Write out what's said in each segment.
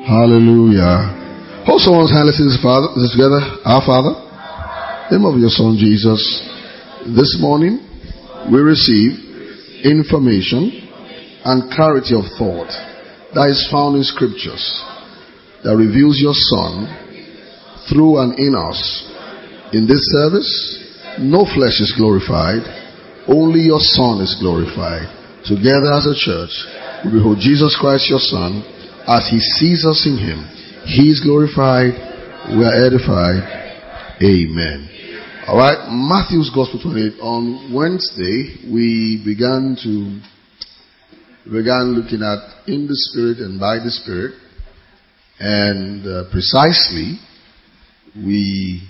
Hallelujah. Hold someone's hand. Let's say this together. Our Father, in the name of your Son Jesus, this morning we receive information and clarity of thought that is found in scriptures that reveals your Son through and in us. In this service, no flesh is glorified, only your Son is glorified. Together as a church, we behold Jesus Christ, your Son, as He sees us in Him. He is glorified, we are edified. Amen. Alright, Matthew's Gospel 28. On Wednesday, we began looking at in the Spirit and by the Spirit. And precisely, we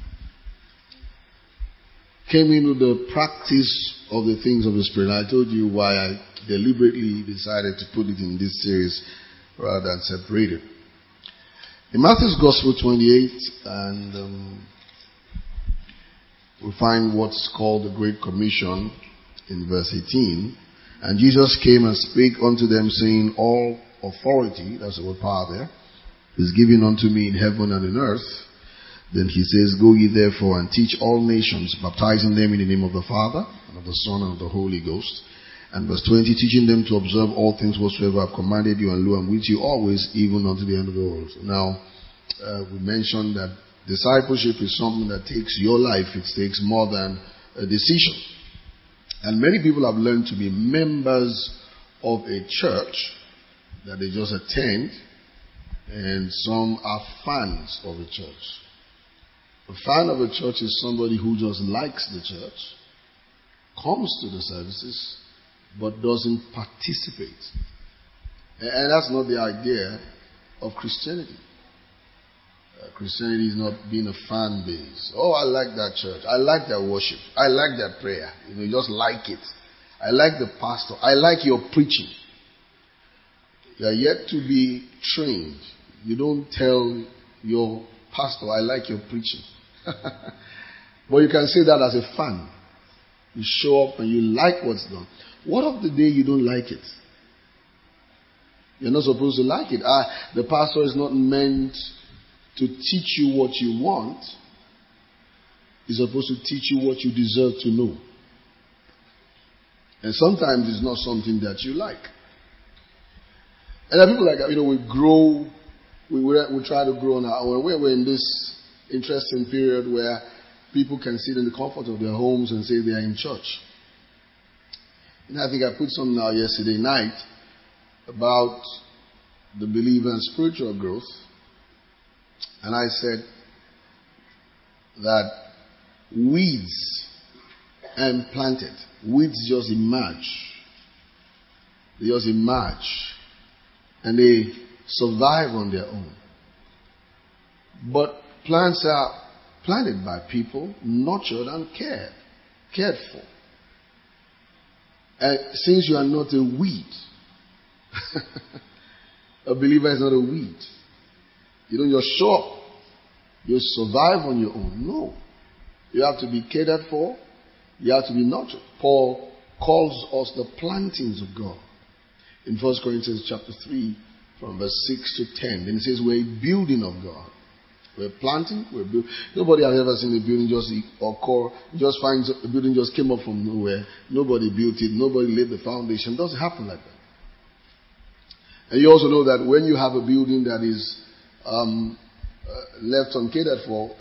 came into the practice of the things of the Spirit. And I told you why I deliberately decided to put it in this series rather than separate it. In Matthew's Gospel 28, and we find what's called the Great Commission in verse 18. And Jesus came and spake unto them, saying, all authority, that's the word power there, is given unto me in heaven and in earth. Then he says, go ye therefore and teach all nations, baptizing them in the name of the Father, and of the Son, and of the Holy Ghost. And verse 20, teaching them to observe all things whatsoever I have commanded you, and lo, I'm with you always, even unto the end of the world. Now, we mentioned that discipleship is something that takes your life. It takes more than a decision. And many people have learned to be members of a church that they just attend, and some are fans of a church. A fan of a church is somebody who just likes the church, comes to the services, but doesn't participate. And that's not the idea of Christianity. Christianity is not being a fan base. Oh, I like that church. I like their worship. I like their prayer. You just like it. I like the pastor. I like your preaching. You are yet to be trained. You don't tell your pastor, I like your preaching. But you can say that as a fan. You show up and you like what's done. What of the day you don't like it? You're not supposed to like it. The pastor is not meant to teach you what you want. He's supposed to teach you what you deserve to know. And sometimes it's not something that you like. And there are people like that, we grow, we try to grow on our own. We're in this interesting period where people can sit in the comfort of their homes and say they are in church. And I think I put something out yesterday night about the believer and spiritual growth. And I said that weeds and planted. Weeds just emerge. They just emerge. And they survive on their own. But plants are planted by people, nurtured and cared for. And since you are not a weed, a believer is not a weed. You don't just show up. You survive on your own. No. You have to be catered for. You have to be nurtured. Paul calls us the plantings of God. In 1 Corinthians chapter 3, from verse 6 to 10. Then it says, we're a building of God. We're planting, we're building. Nobody has ever seen a building just finds a building just came up from nowhere. Nobody built it. Nobody laid the foundation. It doesn't happen like that. And you also know that when you have a building that is left uncatered for,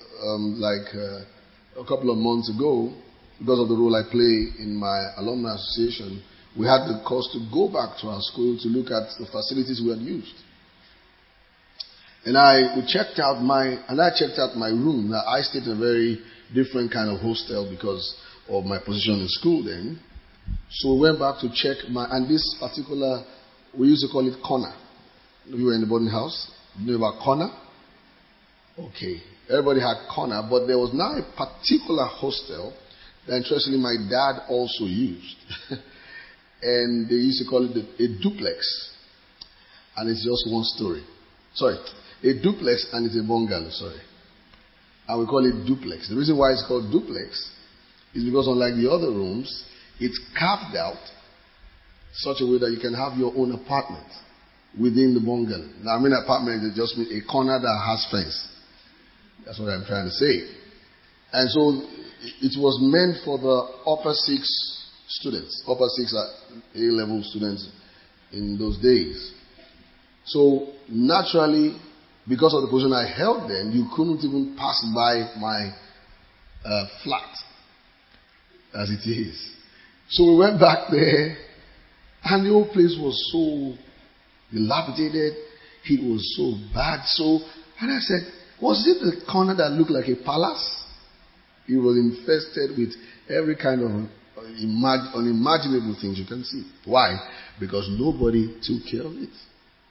a couple of months ago, because of the role I play in my alumni association, we had the cost to go back to our school to look at the facilities we had used. And I checked out my room. Now, I stayed in a very different kind of hostel because of my position in school then. So we went back to check and this particular, we used to call it corner. We were in the boarding house. You know about corner? Okay. Everybody had corner, but there was now a particular hostel that interestingly my dad also used. And they used to call it a duplex. And it's just one story. Sorry. A duplex and it's a bungalow, And we call it duplex. The reason why it's called duplex is because unlike the other rooms, it's carved out such a way that you can have your own apartment. within the bungalow. Now, I mean apartment is just a corner that has fence. That's what I'm trying to say. And so it was meant for the upper six students. Upper six are A-level students in those days. So naturally, because of the position I held then, you couldn't even pass by my flat as it is. So we went back there, and the whole place was so dilapidated. It was so bad. And I said, was it the corner that looked like a palace? It was infested with every kind of unimaginable things you can see. Why? Because nobody took care of it.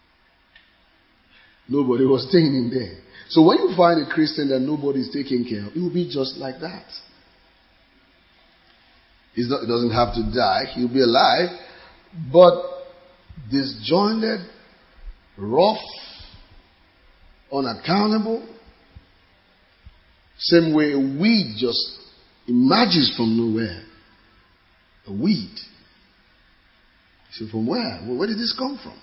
Nobody was staying in there. So when you find a Christian that nobody is taking care of, it will be just like that. It doesn't have to die. He'll be alive. But disjointed, rough, unaccountable. Same way a weed just emerges from nowhere. A weed. So from where? Where did this come from?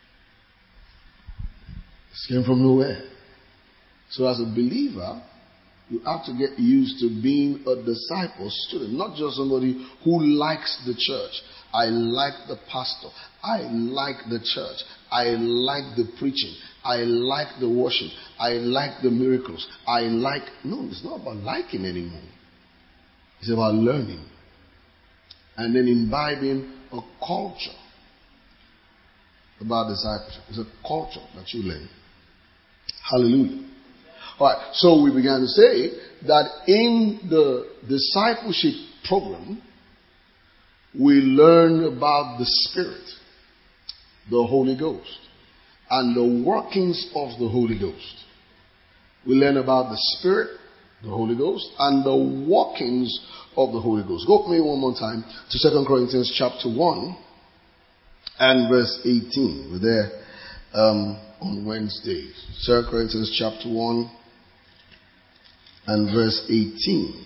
It came from nowhere. So as a believer, you have to get used to being a disciple student, not just somebody who likes the church. I like the pastor. I like the church. I like the preaching. I like the worship. I like the miracles. No, it's not about liking anymore. It's about learning. And then imbibing a culture about discipleship. It's a culture that you learn. Hallelujah. Alright, so we began to say that in the discipleship program, we learn about the Spirit, the Holy Ghost, and the workings of the Holy Ghost. We learn about the Spirit, the Holy Ghost, and the workings of the Holy Ghost. Go with me one more time to 2 Corinthians chapter 1 and verse 18. We're there on Wednesdays. 2 Corinthians chapter 1 and verse 18.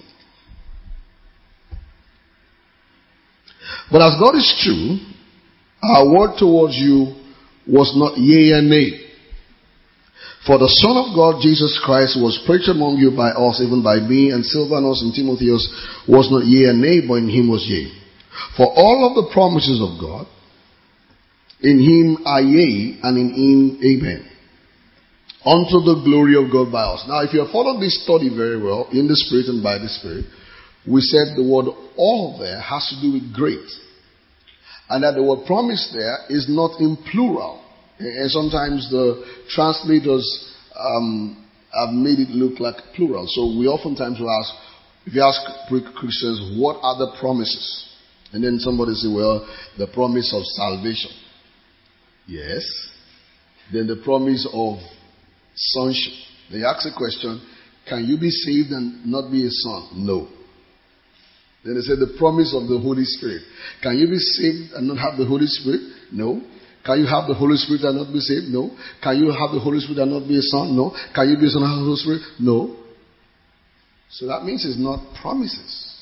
But as God is true, our word towards you was not yea and nay. For the Son of God, Jesus Christ, was preached among you by us, even by me, and Silvanus and Timotheus, was not yea and nay, but in him was yea. For all of the promises of God, in him are yea, and in him amen. Unto the glory of God by us. Now, if you have followed this study very well, in the Spirit and by the Spirit, we said the word all there has to do with great. And that the word promise there is not in plural. And sometimes the translators have made it look like plural. So we oftentimes will ask, if you ask Christians, what are the promises? And then somebody say, well, the promise of salvation. Yes. Then the promise of sonship. They ask a question, can you be saved and not be a son? No. Then they said the promise of the Holy Spirit. Can you be saved and not have the Holy Spirit? No. Can you have the Holy Spirit and not be saved? No. Can you have the Holy Spirit and not be a son? No. Can you be a son and have the Holy Spirit? No. So that means it's not promises.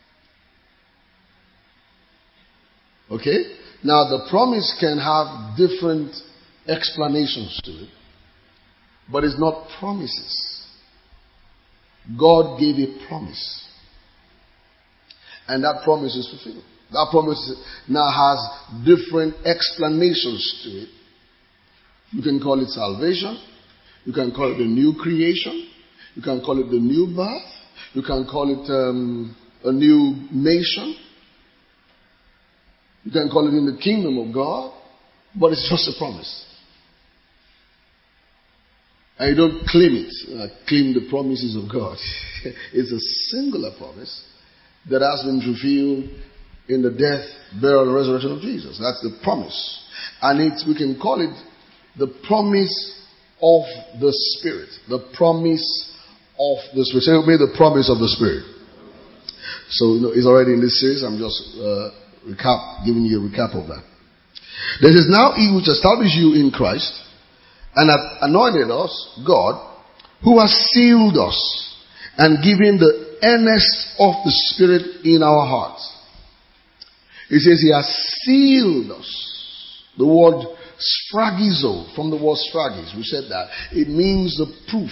Okay? Now the promise can have different explanations to it, but it's not promises. God gave a promise. And that promise is fulfilled. That promise now has different explanations to it. You can call it salvation. You can call it the new creation. You can call it the new birth. You can call it a new nation. You can call it in the kingdom of God. But it's just a promise. And you don't claim it. Claim the promises of God. It's a singular promise that has been fulfilled in the death, burial, and resurrection of Jesus. That's the promise. And we can call it the promise of the Spirit. The promise of the Spirit. Say with me, the promise of the Spirit. So, it's already in this series. I'm just giving you a recap of that. There is now he which established you in Christ and hath anointed us, God, who has sealed us and given the earnest of the Spirit in our hearts. He says he has sealed us. The word Sphragizo, from the word sphragiz, we said that. It means the proof.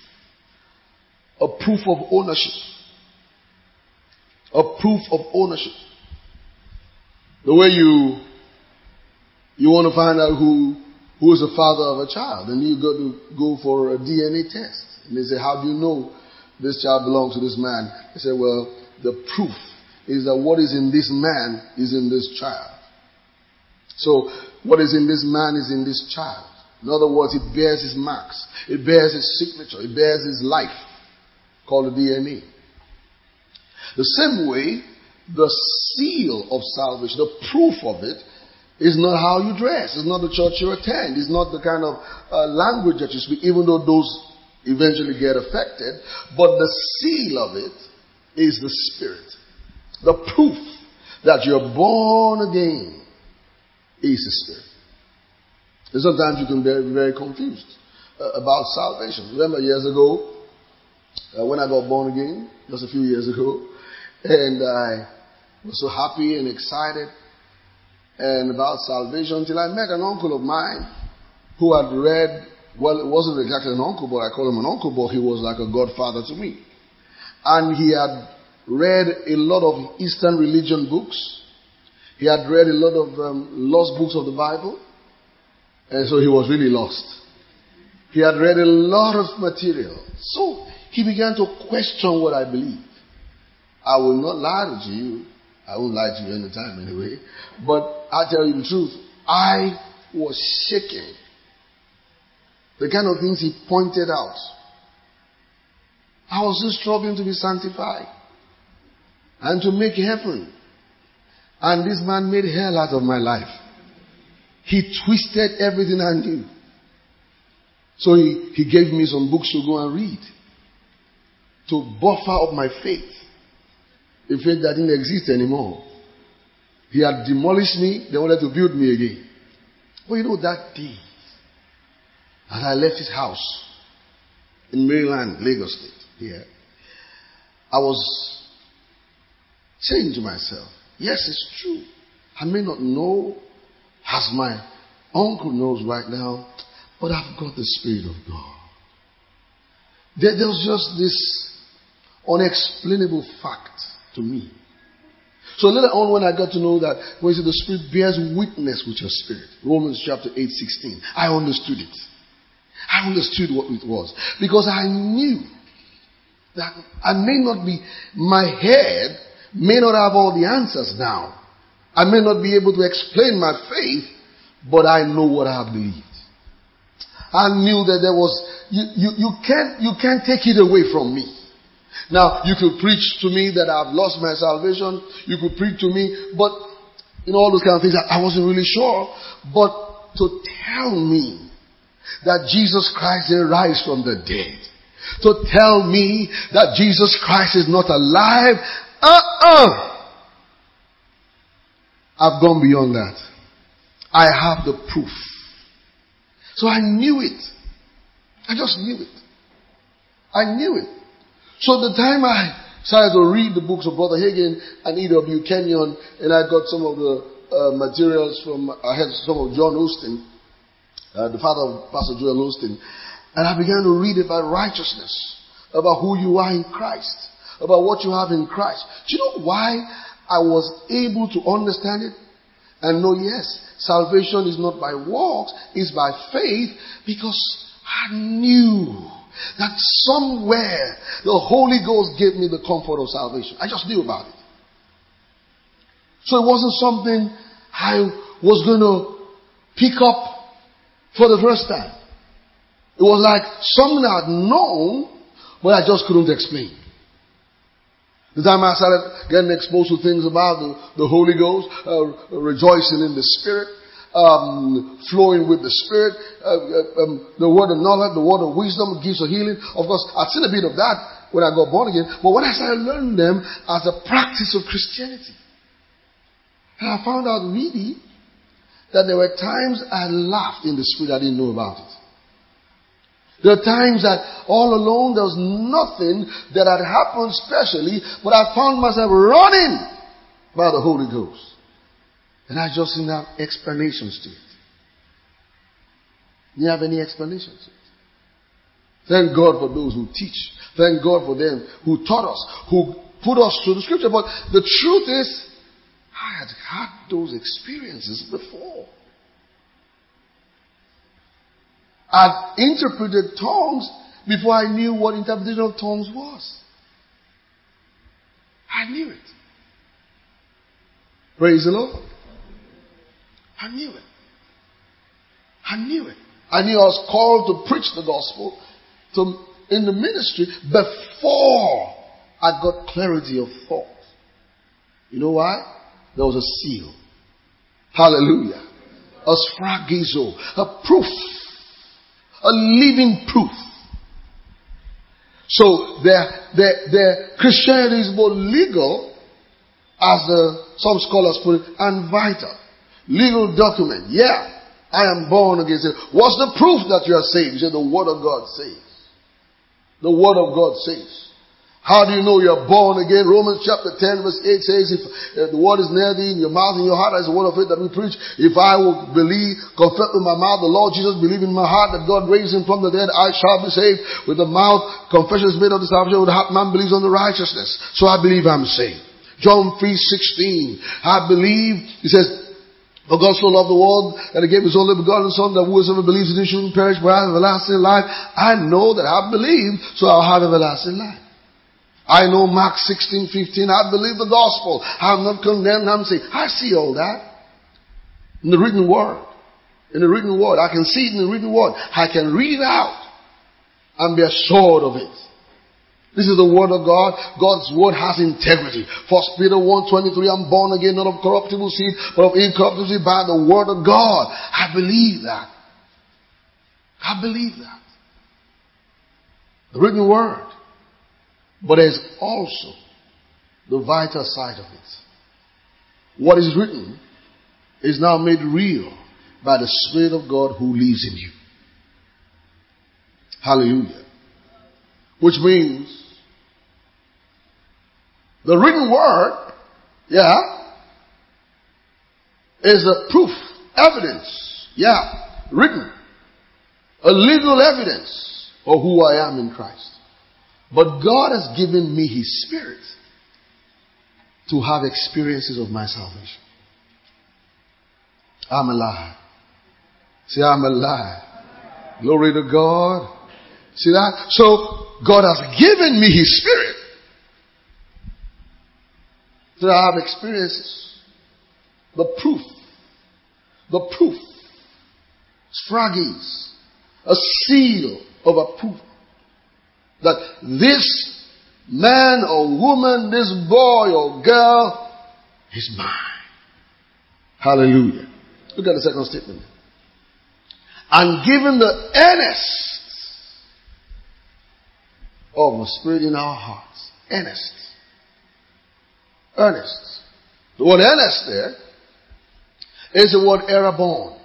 A proof of ownership. A proof of ownership. The way you want to find out who is the father of a child, and you got to go for a DNA test. And they say, how do you know this child belongs to this man? They say, well, the proof is that what is in this man is in this child. So, what is in this man is in this child. In other words, it bears his marks. It bears his signature. It bears his life, called the DNA. The same way, the seal of salvation, the proof of it, is not how you dress. It's not the church you attend. It's not the kind of language that you speak, even though those eventually get affected. But the seal of it is the Spirit. The proof that you're born again is the Spirit. And sometimes you can be very, very confused about salvation. Remember years ago, when I got born again, just a few years ago, and I was so happy and excited and about salvation until I met an uncle of mine who had read, well, it wasn't exactly an uncle, but I call him an uncle, but he was like a godfather to me. And he had read a lot of Eastern religion books. He had read a lot of lost books of the Bible. And so he was really lost. He had read a lot of material. So he began to question what I believe. I will not lie to you. I won't lie to you any time anyway. But I'll tell you the truth. I was shaking. The kind of things he pointed out. I was just struggling to be sanctified. And to make heaven. And this man made hell out of my life. He twisted everything I knew. So he gave me some books to go and read. To buffer up my faith. A faith that didn't exist anymore. He had demolished me, they wanted to build me again. But you know that day, as I left his house in Maryland, Lagos State, here, I was saying to myself, yes, it's true. I may not know as my uncle knows right now, but I've got the Spirit of God. There was just this unexplainable fact to me. So later on when I got to know that when you say the Spirit bears witness with your spirit, Romans chapter 8:16, I understood it. I understood what it was. Because I knew that I may not be, my head may not have all the answers now. I may not be able to explain my faith, but I know what I have believed. I knew that there was, you can't take it away from me. Now, you could preach to me that I've lost my salvation. You could preach to me, but all those kind of things, I wasn't really sure. But to tell me that Jesus Christ didn't rise from the dead, to tell me that Jesus Christ is not alive, I've gone beyond that. I have the proof. So I knew it. I just knew it. I knew it. So the time I started to read the books of Brother Hagin and E.W. Kenyon, and I got some of the materials from, I had some of John Osteen, the father of Pastor Joel Osteen, and I began to read about righteousness, about who you are in Christ, about what you have in Christ. Do you know why I was able to understand it? And know, yes, salvation is not by works, it's by faith, because I knew that somewhere the Holy Ghost gave me the comfort of salvation. I just knew about it. So it wasn't something I was going to pick up for the first time. It was like something I had known, but I just couldn't explain. The time I started getting exposed to things about the Holy Ghost, rejoicing in the Spirit, flowing with the Spirit, the word of knowledge, the word of wisdom, gifts of healing. Of course, I'd seen a bit of that when I got born again, but when I started learning them as a practice of Christianity, and I found out really that there were times I laughed in the Spirit I didn't know about it. There are times that all alone there was nothing that had happened specially, but I found myself running by the Holy Ghost. And I just didn't have explanations to it. Do you have any explanations? Thank God for those who teach. Thank God for them who taught us, who put us through the scripture. But the truth is, I had had those experiences before. I'd interpreted tongues before I knew what interpretation of tongues was. I knew it. Praise the Lord. I knew it. I knew it. I knew I was called to preach the gospel in the ministry before I got clarity of thought. You know why? There was a seal. Hallelujah. A sphragizo. A proof. A living proof. So their Christianity is both legal, as some scholars put it, and vital. Legal document. Yeah. I am born again. Say, what's the proof that you are saved? You say, the Word of God says. The Word of God says. How do you know you are born again? Romans chapter 10 verse 8 says, if the word is near thee in your mouth and your heart, as the word of faith that we preach, if I will believe, confess with my mouth the Lord Jesus, believe in my heart that God raised him from the dead, I shall be saved. With the mouth, confession is made of the salvation, with the heart man believes on the righteousness. So I believe I'm saved. John 3:16. I believe, he says, for God so loved the world that he gave his only begotten Son, that whosoever believes in him shouldn't perish but have everlasting life. I know that I believe, so I'll have everlasting life. I know Mark 16:15. I believe the gospel. I'm not condemned. I'm saved. I see all that in the written word. In the written word. I can see it in the written word. I can read it out and be assured of it. This is the word of God. God's word has integrity. 1 Peter 1:23. I'm born again, not of corruptible seed, but of incorruptible seed by the word of God. I believe that. I believe that. The written word. But there's also the vital side of it. What is written is now made real by the Spirit of God who lives in you. Hallelujah. Which means the written word, is a proof, evidence, written, a legal evidence of who I am in Christ. But God has given me His Spirit to have experiences of my salvation. I'm alive. Say, I'm alive. Glory to God. See that? So, God has given me His Spirit to have experiences. The proof. Sphragies. A seal of approval. That this man or woman, this boy or girl is mine. Hallelujah. Look at the second statement. And given the earnest of the Spirit in our hearts. Earnest. The word earnest there is the word Arabon.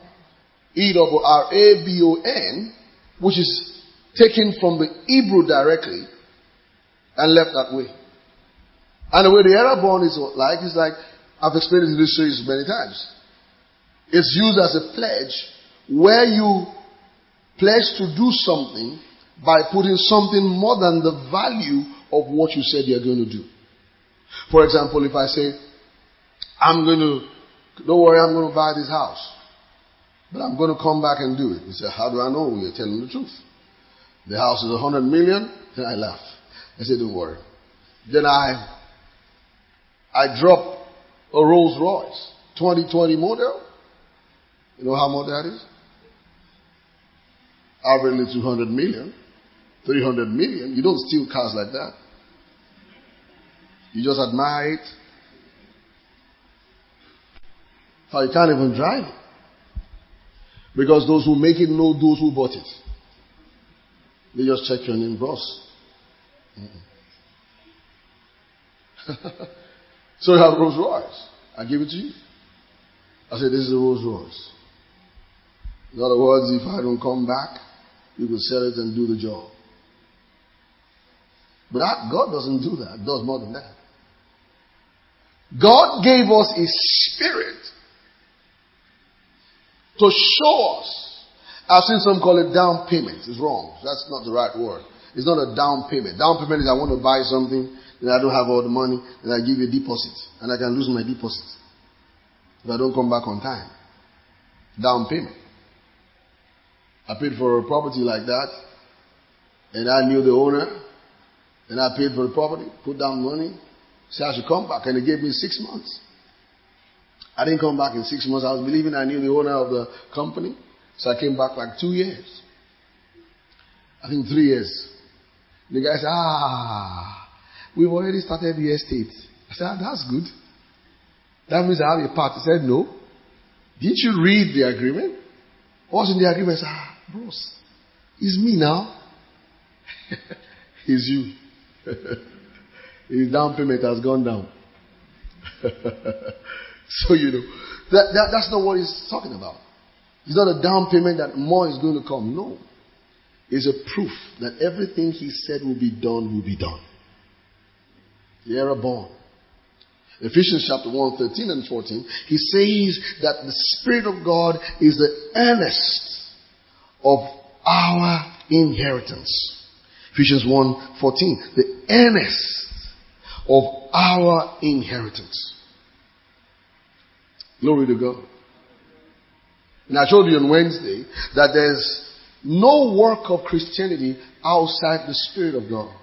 E-R-A-B-O-N, which is taken from the Hebrew directly and left that way. And the way the Arabon is like, I've explained it in this series many times. It's used as a pledge where you pledge to do something by putting something more than the value of what you said you're going to do. For example, if I say, don't worry, I'm going to buy this house, but I'm going to come back and do it. You say, how do I know you're telling the truth? The house is 100 million. Then I laugh. I say, don't worry. Then I drop a Rolls Royce 2020 model. You know how much that is? Averagely 200 million, 300 million. You don't steal cars like that. You just admire it. So you can't even drive it. Because those who make it know those who bought it. They just check your name, boss. So you have Rolls Royce. I give it to you. I said, this is a Rolls Royce. In other words, if I don't come back, you can sell it and do the job. But God doesn't do that. He does more than that. God gave us His Spirit to show us I've seen some call it down payment. It's wrong. That's not the right word. It's not a down payment. Down payment is I want to buy something, then I don't have all the money, then I give you a deposit. And I can lose my deposit if I don't come back on time. Down payment. I paid for a property like that, and I knew the owner, and I paid for the property, put down money, said I should come back, and they gave me 6 months. I didn't come back in 6 months. I was believing I knew the owner of the company, so I came back like 2 years. I think 3 years. The guy said, we've already started the estate. I said, that's good. That means I have a part. He said, no. Didn't you read the agreement? What's in the agreement? I said, bros, it's me now. It's you. His down payment has gone down. So, that's not what he's talking about. It's not a down payment that more is going to come. No. It's a proof that everything he said will be done will be done. The era born. Ephesians chapter 1, 13 and 14, he says that the Spirit of God is the earnest of our inheritance. Ephesians 1, 14, the earnest of our inheritance. Glory to God. And I told you on Wednesday that there's no work of Christianity outside the Spirit of God.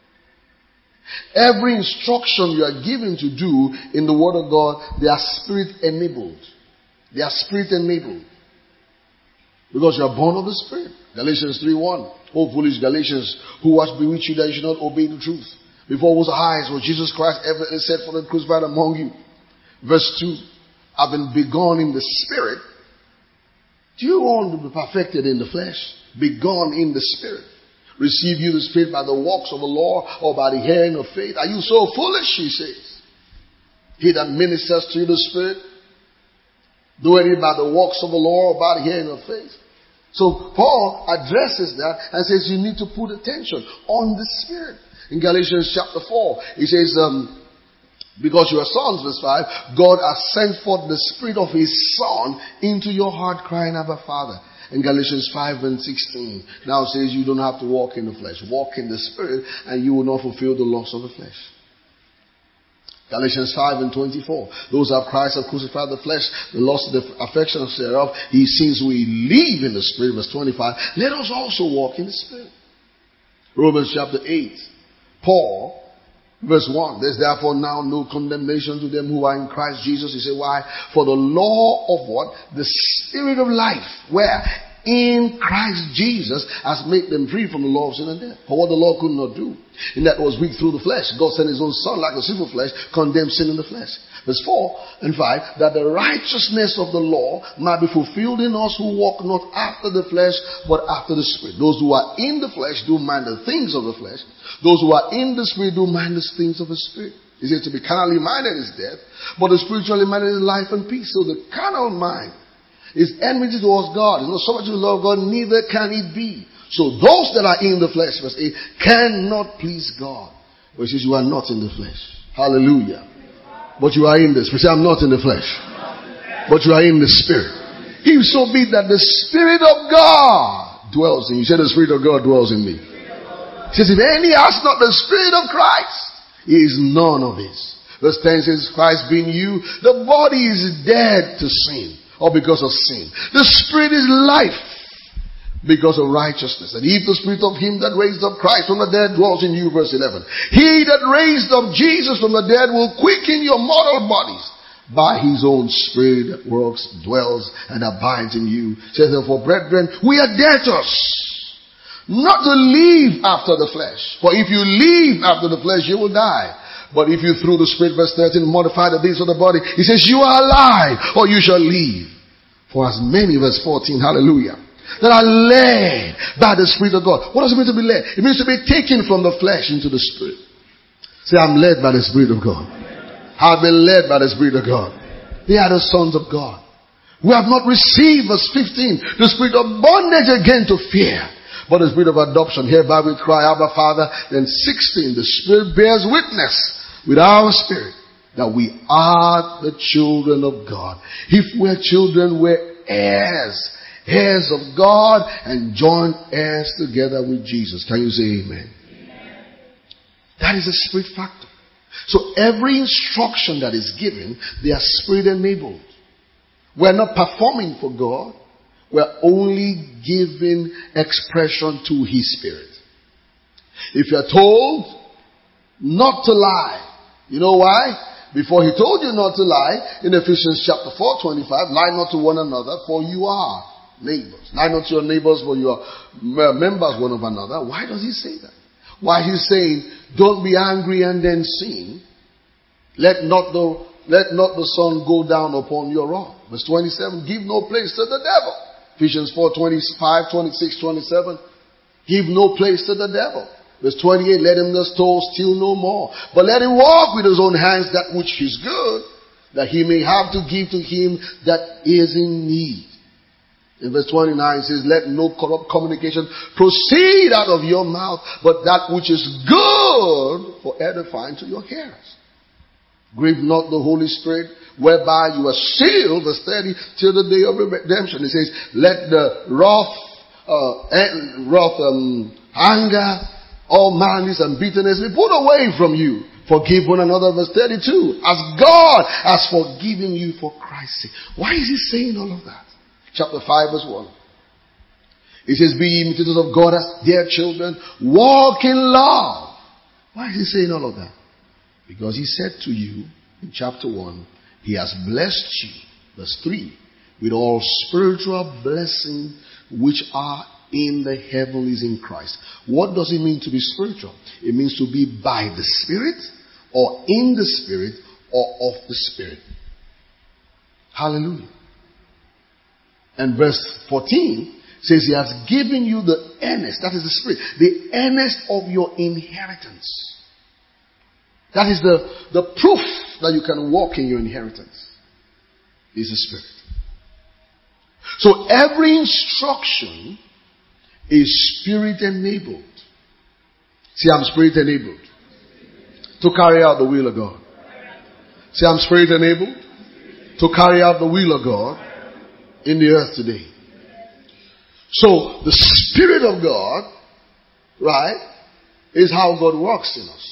Every instruction you are given to do in the Word of God, they are Spirit enabled. They are Spirit enabled. Because you are born of the Spirit. Galatians 3:1. O foolish Galatians, who has bewitched you that you should not obey the truth? Before was eyes was Jesus Christ ever set for the crucified among you. Verse 2. Having begun in the Spirit. Do you want to be perfected in the flesh? Begun in the Spirit. Receive you the Spirit by the works of the law or by the hearing of faith? Are you so foolish, he says? He that ministers to you the Spirit, do it by the works of the law or by the hearing of faith? So Paul addresses that and says you need to put attention on the Spirit. In Galatians chapter 4, he says, because you are sons, verse 5, God has sent forth the Spirit of His Son into your heart, crying, Abba, Father. In Galatians 5 and 16, now it says you don't have to walk in the flesh. Walk in the Spirit and you will not fulfill the lusts of the flesh. Galatians 5 and 24, those who have Christ have crucified the flesh, the lust of the affections thereof. He since we live in the Spirit, verse 25, let us also walk in the Spirit. Romans chapter 8, Paul, verse 1, there's therefore now no condemnation to them who are in Christ Jesus. He said, why? For the law of what? The Spirit of life. Where? In Christ Jesus has made them free from the law of sin and death. For what the law could not do, in that was weak through the flesh, God sent His own Son like the sinful flesh, condemned sin in the flesh. Verse 4 and 5, that the righteousness of the law might be fulfilled in us who walk not after the flesh, but after the Spirit. Those who are in the flesh do mind the things of the flesh. Those who are in the Spirit do mind the things of the Spirit. He said to be carnally minded is death, but the spiritually minded is life and peace. So the carnal mind is enmity towards God. It's not so much you love God, neither can it be. So those that are in the flesh, verse 8, cannot please God. But he says you are not in the flesh. Hallelujah. But you are in this. But say, I'm not in the flesh. But you are in the Spirit. If so be that the Spirit of God dwells in you. Say the Spirit of God dwells in me. He says, if any has not the Spirit of Christ, he is none of his. Verse 10 says, Christ being you, the body is dead to sin, or because of sin. The Spirit is life, because of righteousness. And if the Spirit of Him that raised up Christ from the dead dwells in you, verse 11. He that raised up Jesus from the dead will quicken your mortal bodies by His own Spirit that works, dwells, and abides in you. Says therefore, brethren, we are debtors, not to live after the flesh. For if you live after the flesh, you will die. But if you through the Spirit, verse 13, modify the deeds of the body, he says, you are alive, or you shall live. For as many, verse 14, hallelujah, that are led by the Spirit of God. What does it mean to be led? It means to be taken from the flesh into the Spirit. Say, I'm led by the Spirit of God. I've been led by the Spirit of God. They are the sons of God. We have not received, verse 15, the spirit of bondage again to fear, but the Spirit of adoption. Hereby we cry, Abba, Father. Then 16, the Spirit bears witness with our spirit that we are the children of God. If we're children, we're heirs. heirs of God and joint heirs together with Jesus. Can you say amen? That is a spirit factor. So every instruction that is given, they are spirit enabled. We're not performing for God. We're only giving expression to His Spirit. If you're told not to lie, you know why? Before He told you not to lie, in Ephesians chapter 4:25, lie not to one another, for you are neighbors. Lie not to your neighbors, for you are members one of another. Why does He say that? Why He's saying, don't be angry and then sin. Let not the sun go down upon your wrath. Verse 27, give no place to the devil. Ephesians 4:25, 26, 27. Give no place to the devil. Verse 28, let him not steal no more, but let him walk with his own hands that which is good, that he may have to give to him that is in need. In verse 29 it says, let no corrupt communication proceed out of your mouth, but that which is good for edifying to your hearers. Grieve not the Holy Spirit, whereby you are sealed, verse 30, till the day of redemption. It says, let the anger, all malice and bitterness be put away from you. Forgive one another, verse 32, as God has forgiven you for Christ's sake. Why is He saying all of that? Chapter 5 verse 1. It says, be ye imitators of God as dear children, walk in love. Why is He saying all of that? Because He said to you in chapter 1, He has blessed you, verse 3, with all spiritual blessings which are in the heavenlies in Christ. What does it mean to be spiritual? It means to be by the Spirit, or in the Spirit, or of the Spirit. Hallelujah. And verse 14 says He has given you the earnest, that is the Spirit, the earnest of your inheritance. That is the proof that you can walk in your inheritance. Is the Spirit. So every instruction is Spirit enabled. See, I'm Spirit enabled to carry out the will of God. See, I'm Spirit enabled to carry out the will of God in the earth today. So the Spirit of God, right, is how God works in us.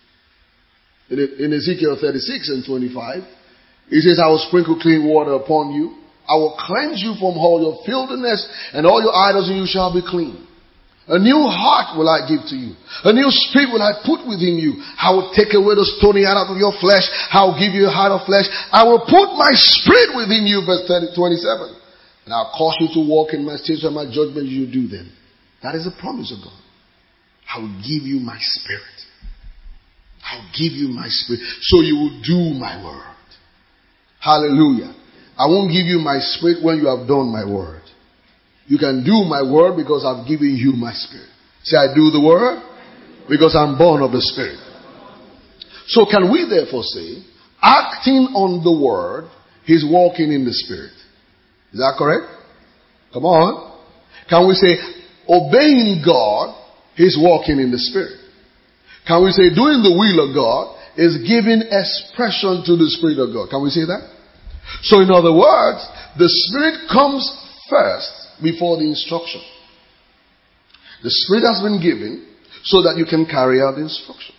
In Ezekiel 36 and 25, He says, I will sprinkle clean water upon you. I will cleanse you from all your filthiness, and all your idols in you shall be clean. A new heart will I give to you. A new spirit will I put within you. I will take away the stony heart out of your flesh. I will give you a heart of flesh. I will put my spirit within you, verse 27. And I'll cause you to walk in my statutes and my judgments you do them. That is a promise of God. I will give you my spirit. I'll give you my spirit so you will do my word. Hallelujah. I won't give you my spirit when you have done my word. You can do my word because I've given you my spirit. Say, I do the word because I'm born of the Spirit. So can we therefore say, acting on the word, he's walking in the Spirit? Is that correct? Come on. Can we say, obeying God, he's walking in the Spirit? Can we say, doing the will of God is giving expression to the Spirit of God? Can we say that? So in other words, the Spirit comes first before the instruction. The Spirit has been given so that you can carry out the instruction.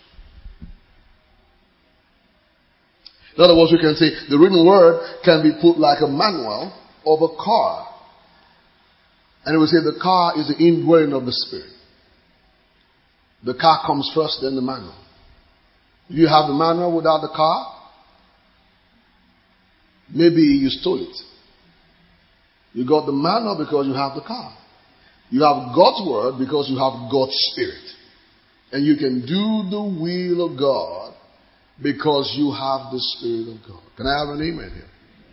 In other words, we can say the written word can be put like a manual of a car. And we say the car is the indwelling of the Spirit. The car comes first, then the manual. If you have the manual without the car, maybe you stole it. You got the manual because you have the car. You have God's word because you have God's Spirit. And you can do the will of God because you have the Spirit of God. Can I have an amen here?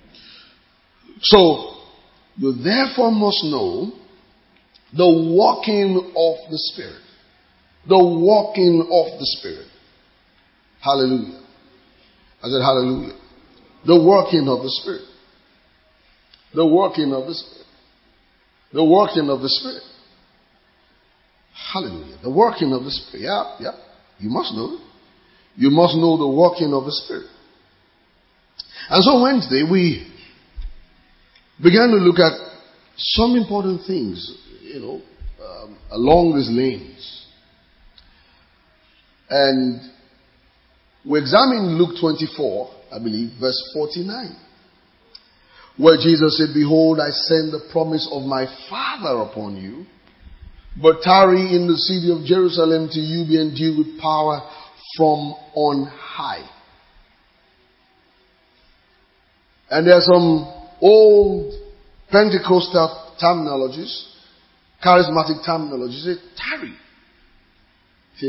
So, you therefore must know the walking of the Spirit. The walking of the Spirit. Hallelujah. I said hallelujah. The working of the Spirit. The working of the Spirit. The working of the Spirit. Hallelujah. The working of the Spirit. Yeah. You must know it. You must know the working of the Spirit. And so Wednesday we began to look at some important things, along these lanes. And we examine Luke 24, I believe, verse 49. Where Jesus said, "Behold, I send the promise of my Father upon you, but tarry in the city of Jerusalem till you be endued with power from on high." And there are some old Pentecostal terminologies, charismatic terminologies. Say, tarry. Say,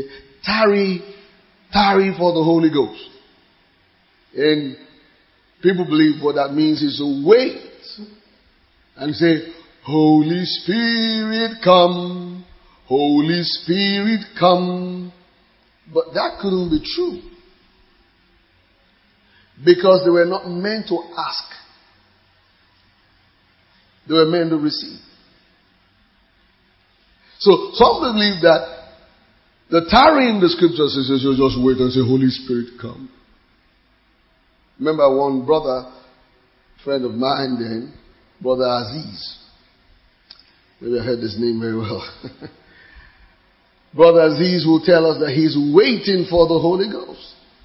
tarry for the Holy Ghost. And people believe what that means is to wait and say, "Holy Spirit, come. Holy Spirit, come." But that couldn't be true. Because they were not meant to ask. They were meant to receive. So some believe that the tarry in the scriptures is you just wait and say, "Holy Spirit, come." Remember one brother, friend of mine then, Brother Aziz. Maybe I heard this name very well. Brother Aziz will tell us that he's waiting for the Holy Ghost.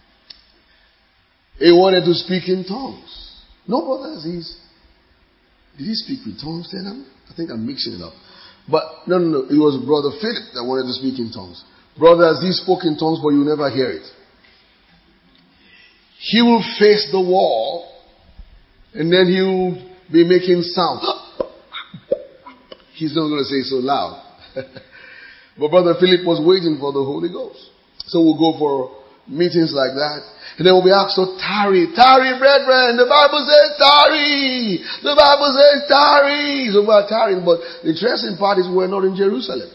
He wanted to speak in tongues. No, Brother Aziz. Did he speak with tongues then? I think I'm mixing it up. But no. It was Brother Philip that wanted to speak in tongues. Brother Aziz spoke in tongues, but you never hear it. He will face the wall, and then he will be making sound. He's not going to say it so loud. But Brother Philip was waiting for the Holy Ghost. So we'll go for meetings like that. And then we'll be asked to tarry. Tarry, brethren. The Bible says tarry. The Bible says tarry. So we're tarrying. But the interesting part is we're not in Jerusalem.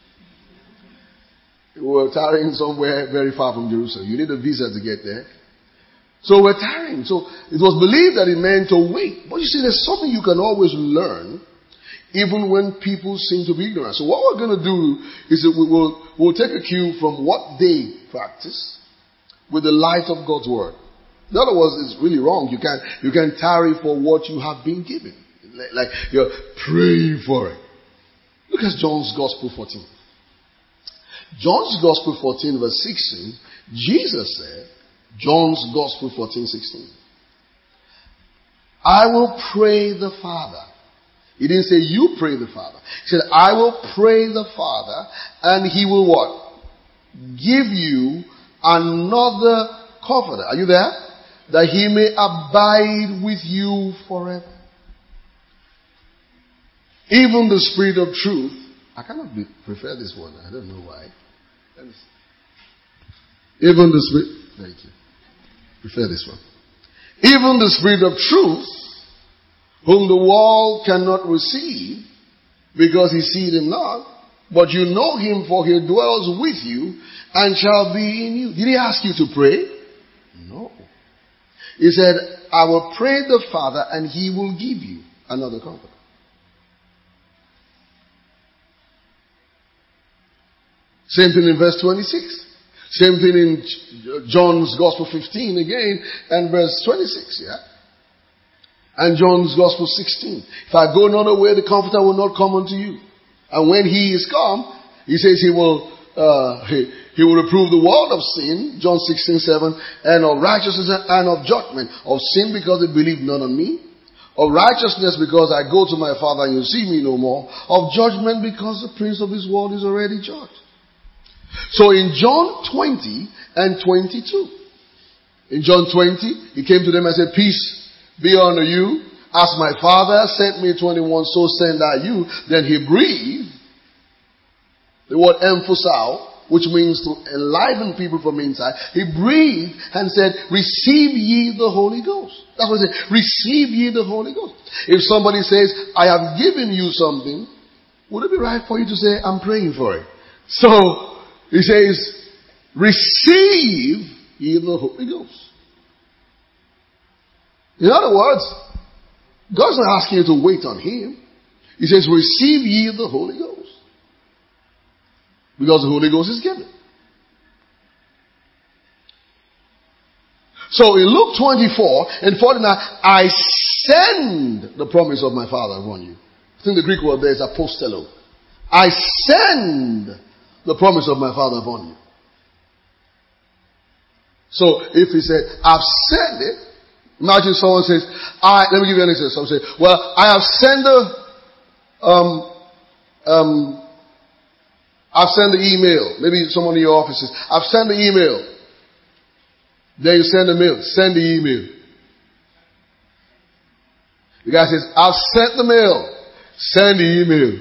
We're tarrying somewhere very far from Jerusalem. You need a visa to get there. So we're tarrying. So it was believed that it meant to wait. But you see, there's something you can always learn even when people seem to be ignorant. So what we're going to do is that we'll take a cue from what they practice with the light of God's word. In other words, it's really wrong. You can tarry for what you have been given. Like you're praying for it. Look at John's Gospel 14. John's Gospel 14 verse 16, Jesus said, John's Gospel 14:16. "I will pray the Father." He didn't say you pray the Father. He said, "I will pray the Father, and he will" what? "Give you another comforter." Are you there? "That he may abide with you forever. Even the Spirit of truth." I cannot prefer this one. I don't know why. Let me see. "Even the Spirit." Thank you. Prefer this one. "Even the Spirit of truth, whom the world cannot receive, because he seeth him not, but you know him, for he dwells with you and shall be in you." Did he ask you to pray? No. He said, "I will pray the Father, and he will give you another comforter." Same thing in verse 26. Same thing in John's Gospel 15 again, and verse 26, yeah? And John's Gospel 16. "If I go not away, the Comforter will not come unto you. And when he is come," he says he will reprove the world of sin, John 16:7, "and of righteousness and of judgment. Of sin, because they believe not on me. Of righteousness, because I go to my Father and you see me no more. Of judgment, because the prince of this world is already judged." So in John 20 and 22, in John 20, he came to them and said, "Peace be unto you. As my Father sent me 21, so send I you." Then he breathed the word emphasao, which means to enliven people from inside. He breathed and said, "Receive ye the Holy Ghost." That's what he said. Receive ye the Holy Ghost. If somebody says, "I have given you something," would it be right for you to say, "I'm praying for it"? So he says, "Receive ye the Holy Ghost." In other words, God's not asking you to wait on him. He says, "Receive ye the Holy Ghost." Because the Holy Ghost is given. So in Luke 24 and 49, "I send the promise of my Father upon you." think the Greek word there is apostello. I send the promise of my Father upon you. So if he said, I've sent it, imagine someone says, let me give you an example. Someone says, well, I have sent I've sent the email. Maybe someone in your office says, I've sent the email. Then you send the mail. Send the email. The guy says, I've sent the mail. Send the email.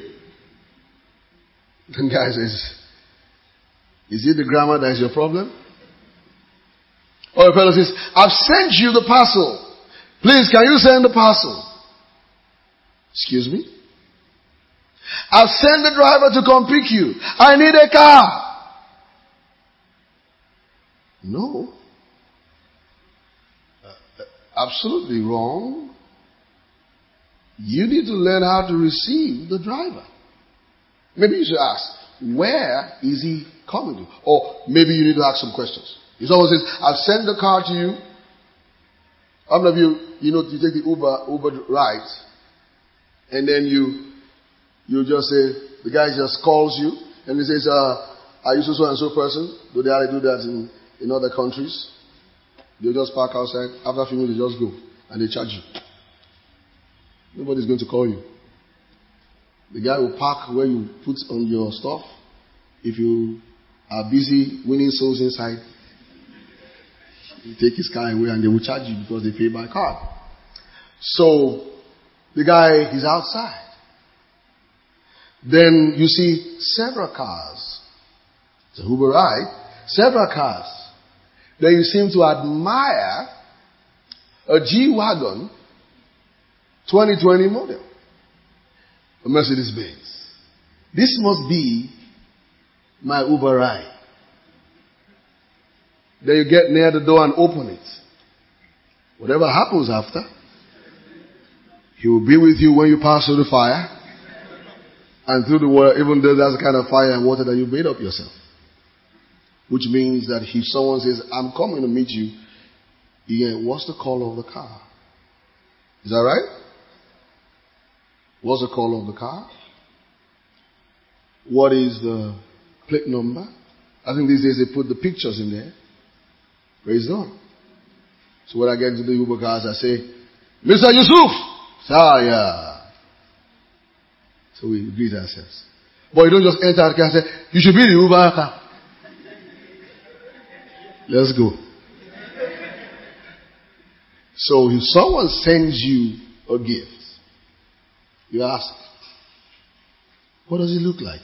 The guy says, is it the grammar that is your problem? Or the fellow says, I've sent you the parcel. Please, can you send the parcel? Excuse me? I've sent the driver to come pick you. I need a car. No. Absolutely wrong. You need to learn how to receive the driver. Maybe you should ask, where is he coming to? Or maybe you need to ask some questions. If someone says, I've sent the car to you. How many of you, you take the Uber ride, and then you just say, the guy just calls you, and he says, are you so and so person? Do they do that in other countries? They'll just park outside. After a few minutes, they just go, and they charge you. Nobody's going to call you. The guy will park where you put on your stuff. If you are busy winning souls inside, you take his car away and they will charge you because they pay by card. So, the guy is outside. Then you see several cars. It's a Uber ride. Several cars. Then you seem to admire a G-Wagon 2020 model. A Mercedes Benz. This must be my Uber ride. Then you get near the door and open it. Whatever happens after, he will be with you when you pass through the fire and through the water, even though that's the kind of fire and water that you made up yourself. Which means that if someone says, I'm coming to meet you, what's the color of the car? Is that right? What's the color of the car? What is the plate number? I think these days they put the pictures in there. Praise God. So when I get into the Uber cars, I say, Mr. Yusuf! Yeah. So we greet ourselves. But you don't just enter the car and say, you should be the Uber car. Let's go. So if someone sends you a gift, you ask, what does it look like?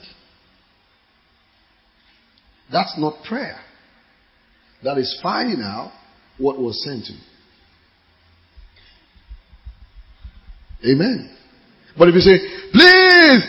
That's not prayer. That is finding out what was sent to you. Amen. But if you say, please,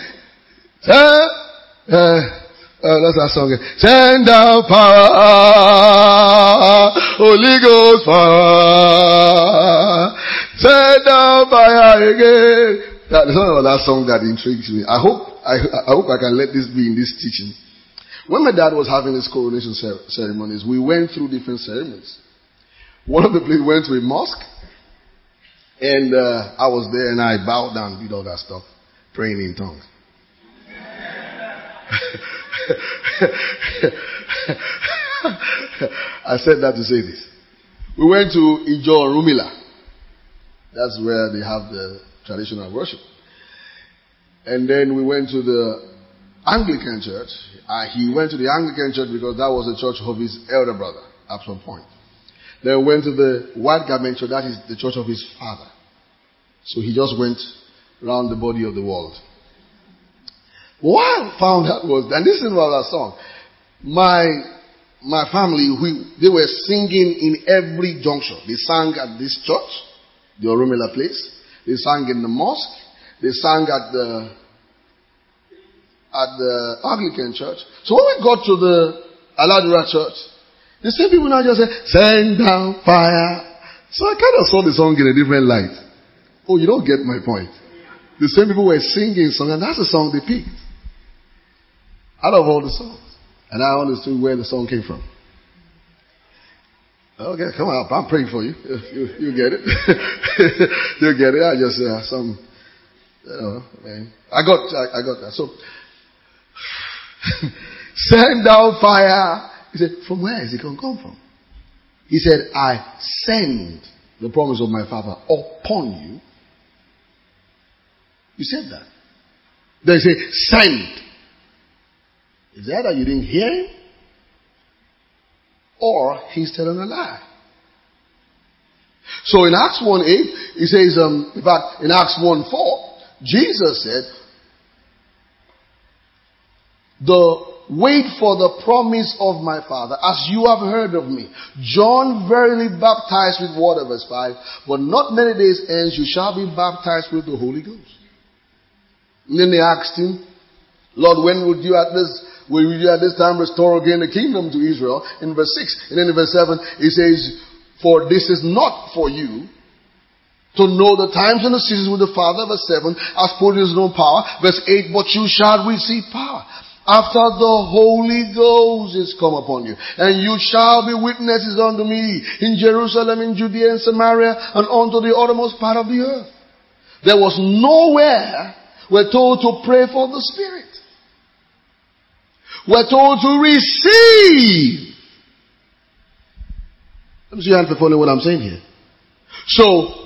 that's our song. Send down power, Holy Ghost fire. Send down fire again. That's not that song that intrigues me. I hope I can let this be in this teaching. When my dad was having his coronation ceremonies, we went through different ceremonies. One of the places went to a mosque, and I was there, and I bowed down, did all that stuff, praying in tongues. I said that to say this. We went to Ijo Rumila. That's where they have the traditional worship. And then we went to the Anglican church. He went to the Anglican church because that was the church of his elder brother at some point. Then we went to the White Garment church. That is the church of his father. So he just went around the body of the world. What I found out was, and this is another song, my family, they were singing in every junction. They sang at this church, the Orumela place. They sang in the mosque. They sang at the Anglican church. So when we got to the Aladura church, the same people now just say, send down fire. So I kind of saw the song in a different light. Oh, you don't get my point. The same people were singing song, and that's the song they picked. Out of all the songs. And I understood where the song came from. Okay, come on, I'm praying for you. You get it. You get it. I just, I got that. So, send down fire. He said, from where is it going to come from? He said, I send the promise of my Father upon you. You said that. They say, send. Is that you didn't hear him? Or he's telling a lie. So in Acts 1:8, he says, in fact, in Acts 1:4, Jesus said, wait for the promise of my Father, as you have heard of me. John verily baptized with water, verse 5, but not many days hence you shall be baptized with the Holy Ghost. And then they asked him, Lord, when would you at this time restore again the kingdom to Israel? In verse 6. And then in verse 7, he says, for this is not for you to know the times and the seasons with the Father. Verse 7, as put in his own power. Verse 8, but you shall receive power after the Holy Ghost is come upon you. And you shall be witnesses unto me in Jerusalem, in Judea and Samaria, and unto the uttermost part of the earth. There was nowhere we're told to pray for the Spirit. We're told to receive. Let me see you following what I'm saying here. So,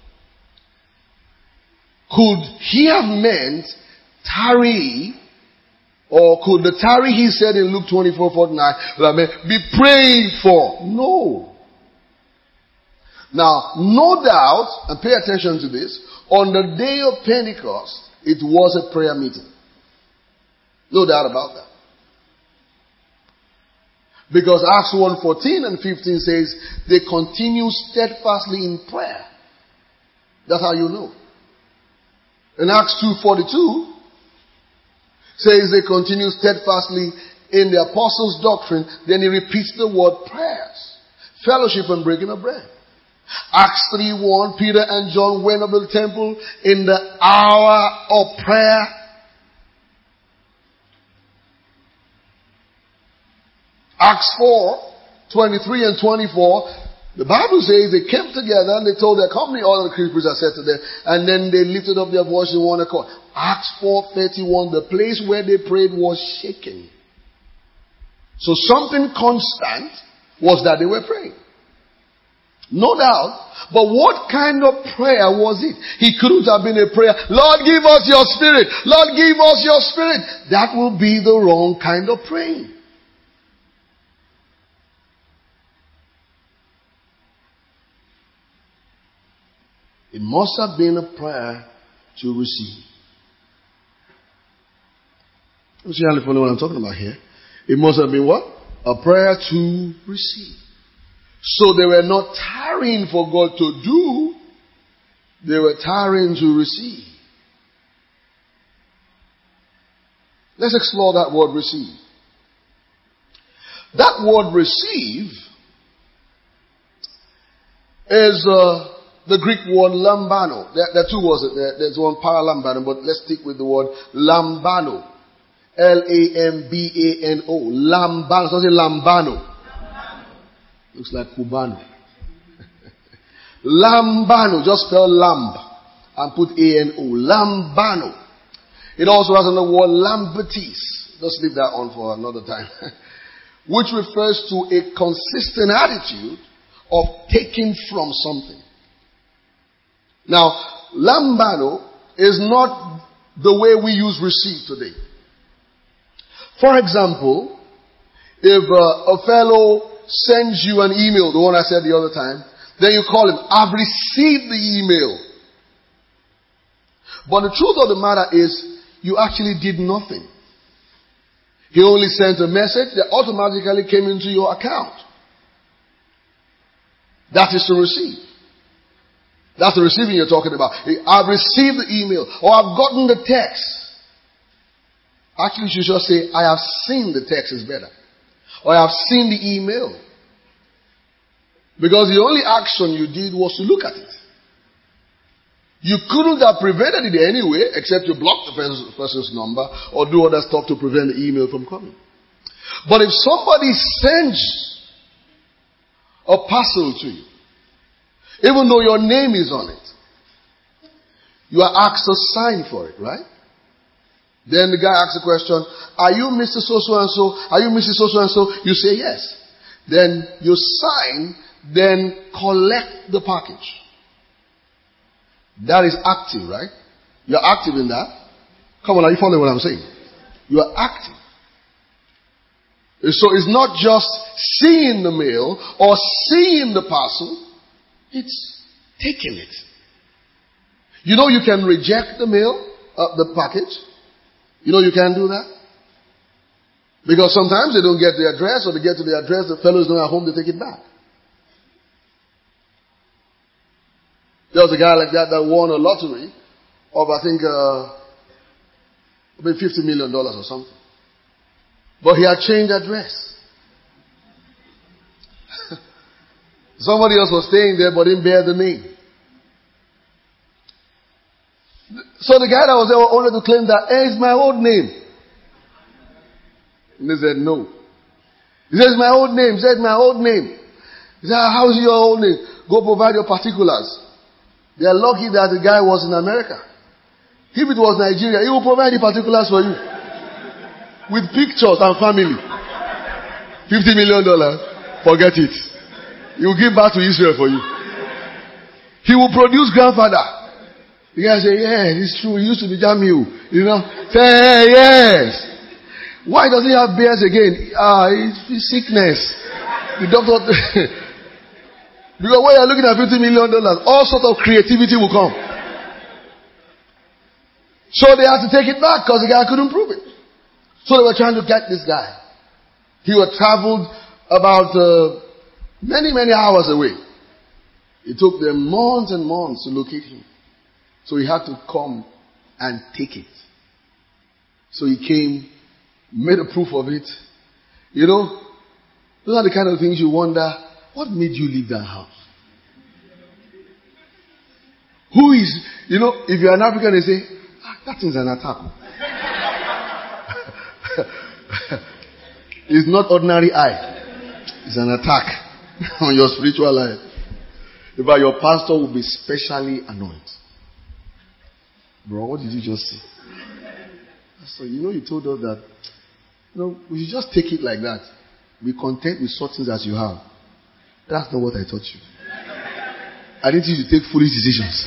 could he have meant tarry, or could the tarry he said in Luke 24:49 be praying for? No. Now, no doubt, and pay attention to this, on the day of Pentecost, it was a prayer meeting. No doubt about that. Because Acts 1:14 and 15 says, they continue steadfastly in prayer. That's how you know. In Acts 2:42, says they continue steadfastly in the apostles' doctrine. Then he repeats the word prayers, fellowship and breaking of bread. Acts 3:1, Peter and John went up to the temple in the hour of prayer. Acts 4:23 and 24, the Bible says they came together and they told their company all the creepers are said to them, and then they lifted up their voice in one accord. Acts 4:31, the place where they prayed was shaken. So something constant was that they were praying. No doubt. But what kind of prayer was it? He couldn't have been a prayer, Lord, give us your Spirit. Lord, give us your Spirit. That will be the wrong kind of praying. It must have been a prayer to receive. You see how you follow what I'm talking about here? It must have been what? A prayer to receive. So they were not tarrying for God to do. They were tarrying to receive. Let's explore that word receive. That word receive is the Greek word lambano. There are two words. There's one paralambano, but let's stick with the word lambano. Lambano. Lambano. So say lambano. Looks like cubano. Lambano. Just spell lamb and put A-N-O. Lambano. It also has another word lambatis. Just leave that on for another time. Which refers to a consistent attitude of taking from something. Now, lambano is not the way we use receive today. For example, if a fellow sends you an email, the one I said the other time, then you call him, I've received the email. But the truth of the matter is, you actually did nothing. He only sent a message that automatically came into your account. That is to receive. That's the receiving you're talking about. I've received the email, or I've gotten the text. Actually, you should just say, I have seen the text is better. Or I have seen the email. Because the only action you did was to look at it. You couldn't have prevented it anyway, except you block the person's number or do other stuff to prevent the email from coming. But if somebody sends a parcel to you, even though your name is on it, You are asked to sign for it, right? Then the guy asks the question, are you Mr. So-so-and-so? Are you Mrs. So-so-and-so? You say yes. Then you sign, then collect the package. That is active, right? You're active in that. Come on, are you following what I'm saying? You are active. So it's not just seeing the mail or seeing the parcel. It's taking it. You know you can reject the mail, the package. You know you can do that. Because sometimes they don't get the address, or they get to the address, the fellow is not at home, they take it back. There was a guy like that won a lottery of, I think, maybe $50 million or something. But he had changed address. Somebody else was staying there but didn't bear the name. So the guy that was there wanted to claim that, hey, it's my old name. And they said, no. He said, it's my old name. He said, my old name. He said, how's your old name? Go provide your particulars. They are lucky that the guy was in America. If it was Nigeria, he will provide the particulars for you. With pictures and family. $50 million. Forget it. He will give back to Israel for you. He will produce grandfather. The guy say, yeah, it's true. He used to be Jamiu. You know? Say, hey, yes. Why does he have bears again? It's sickness. The doctor... Because when you're looking at $50 million, all sorts of creativity will come. So they had to take it back because the guy couldn't prove it. So they were trying to get this guy. He had traveled about many, many hours away. It took them months and months to locate him. So he had to come and take it. So he came, made a proof of it. You know, those are the kind of things you wonder, what made you leave that house? Who is, you know, if you're an African, they say, that thing's an attack. It's not ordinary eye. It's an attack on your spiritual life. But your pastor will be specially anointed. Bro, what did you just say? So, you know, you told us that, you know, we should just take it like that. Be content with such things as you have. That's not what I taught you. I didn't teach you to take foolish decisions.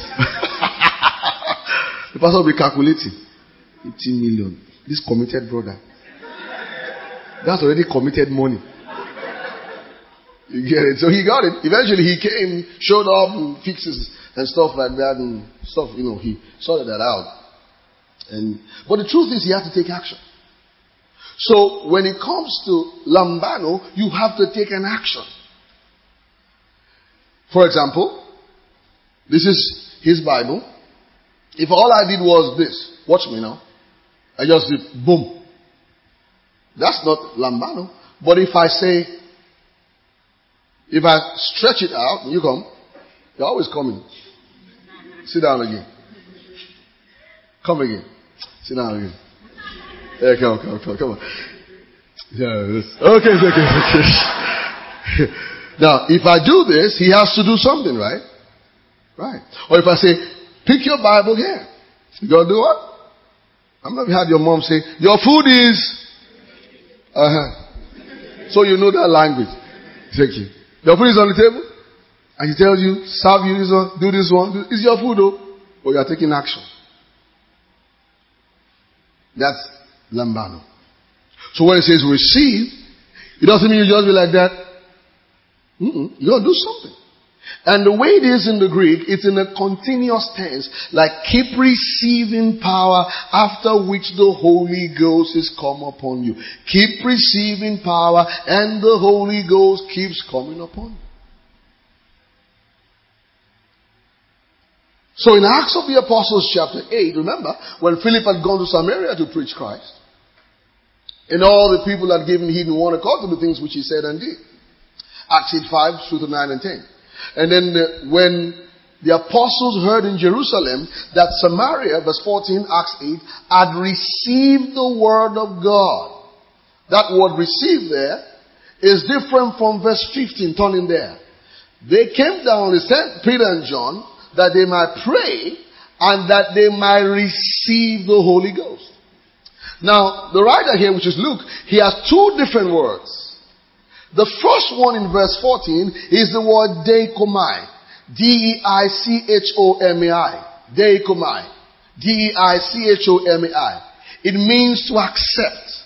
The pastor will be calculating. 18 million. This committed brother. That's already committed money. You get it? So he got it. Eventually he came, showed up, and fixes and stuff like that and stuff, you know, he sorted that out. But the truth is he has to take action. So when it comes to lambano, you have to take an action. For example, this is his Bible. If all I did was this, watch me now. I just did boom. That's not lambano. But if I say, if I stretch it out, you come. You're always coming. Sit down again. Come again. Sit down again. Yeah, come on. Yeah, okay. Now, if I do this, he has to do something, right? Right. Or if I say, pick your Bible here. You gonna do what? I'm not had your mom say, your food is so you know that language. Thank you. Your food is on the table. And he tells you, serve you this one, do this one. It's your food though. But you are taking action. That's lambano. So when it says receive, it doesn't mean you just be like that. You gotta do something. And the way it is in the Greek, it's in a continuous tense, like keep receiving power after which the Holy Ghost is come upon you. Keep receiving power and the Holy Ghost keeps coming upon you. So in Acts of the Apostles chapter 8, remember, when Philip had gone to Samaria to preach Christ, and all the people had given heed in one accord to the things which he said and did. Acts 8:5 through to 9 and 10. And then when the apostles heard in Jerusalem that Samaria, verse 14, Acts 8, had received the word of God. That word received there is different from verse 15, turning there. They came down, they sent Peter and John, that they might pray and that they might receive the Holy Ghost. Now, the writer here, which is Luke, he has two different words. The first one in verse 14 is the word deikomai. D-E-I-C-H-O-M-A-I. Deikomai. D-E-I-C-H-O-M-A-I. It means to accept.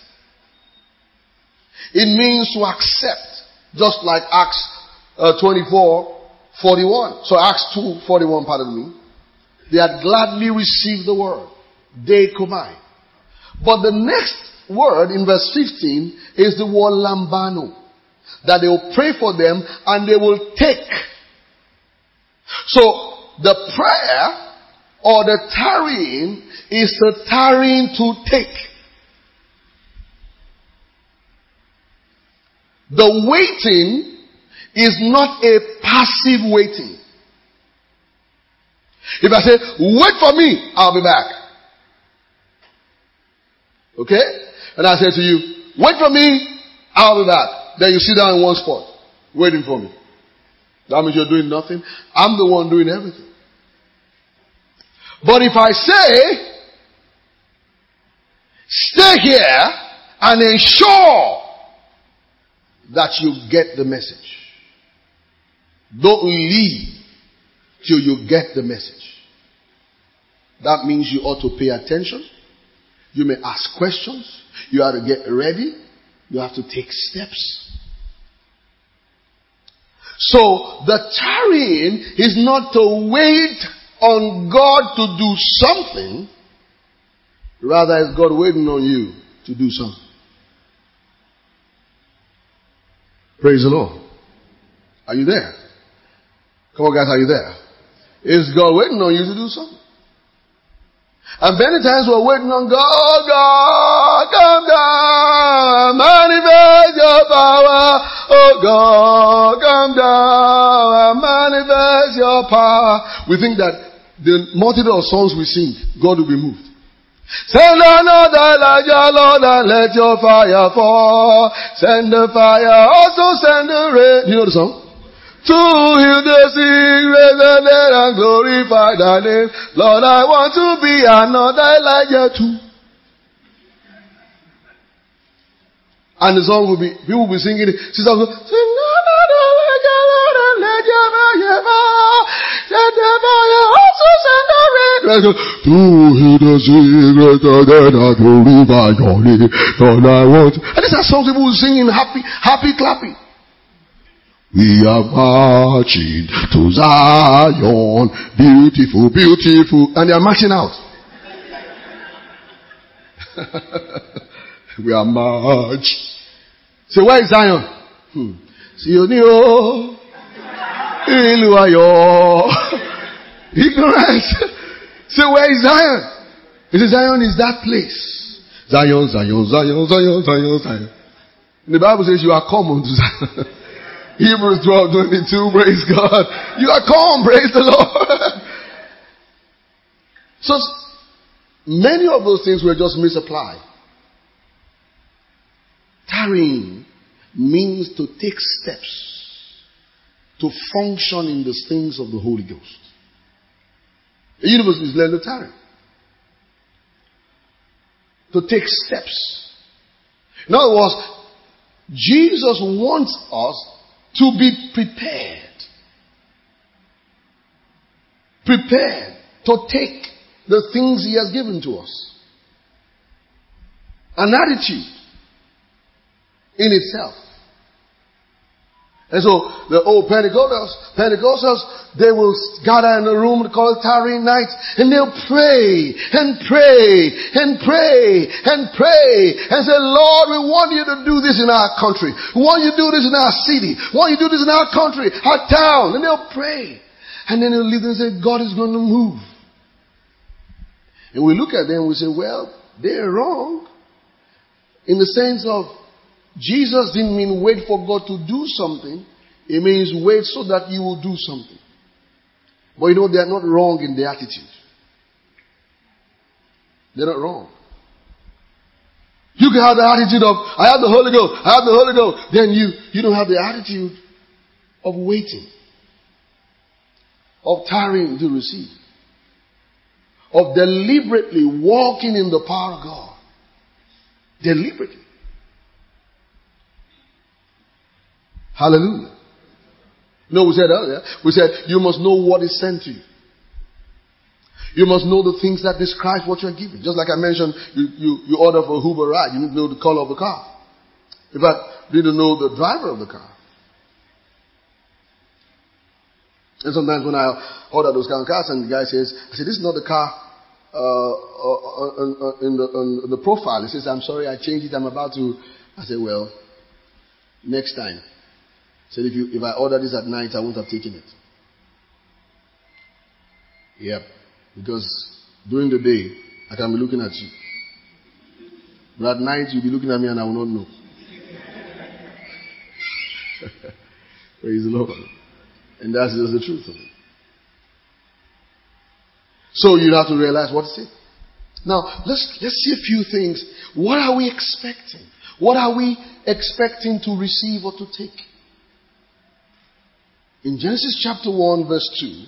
It means to accept. Just like Acts 24:41. So Acts 2:41, pardon me. They had gladly received the word. Deikomai. But the next word in verse 15 is the word lambano. That they will pray for them and they will take. So the prayer or the tarrying is the tarrying to take. The waiting is not a passive waiting. If I say, wait for me, I'll be back. Okay? And I say to you, wait for me, I'll be back. Then you sit down in one spot, waiting for me. That means you're doing nothing. I'm the one doing everything. But if I say, stay here and ensure that you get the message. Don't leave till you get the message. That means you ought to pay attention. You may ask questions. You have to get ready. You have to take steps. So the tarrying is not to wait on God to do something. Rather, it's God waiting on you to do something. Praise the Lord. Are you there? Come on, guys, are you there? Is God waiting on you to do something? And many times we're waiting on God. God, come down, manifest your power. Oh God, come down, manifest your power. We think that the multitude of songs we sing, God will be moved. Send another Elijah, Lord, and let your fire fall. Send the fire, also send the rain. You know the song? To heal the sick, raise the dead, and glorify thy name. Lord, I want to be another Elijah too. And the song will be, people will be singing it. Sisters will sing, another Elijah, Lord, and let your fire fall. Send the fire, also send the rain. To heal the sick, raise the dead, and glorify your name. Lord, I want. And these are songs people will sing in happy clapping. We are marching to Zion, beautiful, beautiful, and they are marching out. We are marching. So where is Zion? Sionio, Iluayo, ignorance. So where is Zion? He says Zion is that place. Zion, Zion, Zion, Zion, Zion, Zion. And the Bible says you are common to Zion. Hebrews 12:22, praise God. You are calm, praise the Lord. So, many of those things were just misapplied. Tarrying means to take steps to function in the things of the Holy Ghost. The universe is learning to tarry. To take steps. In other words, Jesus wants us to be prepared. Prepared to take the things He has given to us. An attitude in itself. And so the old Pentecostals, they will gather in a room called tarrying night, and they'll pray and pray and pray and pray and say, Lord, we want you to do this in our country. We want you to do this in our city. We want you to do this in our country, our town. And they'll pray. And then they'll leave and say, God is going to move. And we look at them and we say, well, they're wrong. In the sense of, Jesus didn't mean wait for God to do something. It means wait so that you will do something. But you know, they are not wrong in their attitude. They're not wrong. You can have the attitude of, I have the Holy Ghost, I have the Holy Ghost. Then you don't have the attitude of waiting, of tarrying to receive. of deliberately walking in the power of God. Deliberately. Hallelujah. No, we said earlier, you must know what is sent to you. You must know the things that describe what you're giving. Just like I mentioned, you order for a Uber ride, you need to know the color of the car. In fact, you need to know the driver of the car. And sometimes when I order those kind of cars and the guy says, I say, this is not the car in the profile. He says, I'm sorry, I changed it, I'm about to. I say, well, next time. He said, if I order this at night, I won't have taken it. Yep. Because during the day, I can be looking at you. But at night, you'll be looking at me and I will not know. Praise the Lord. And that's just the truth of it. So you have to realize what is it. Now, let's see a few things. What are we expecting? What are we expecting to receive or to take? In Genesis chapter 1 verse 2,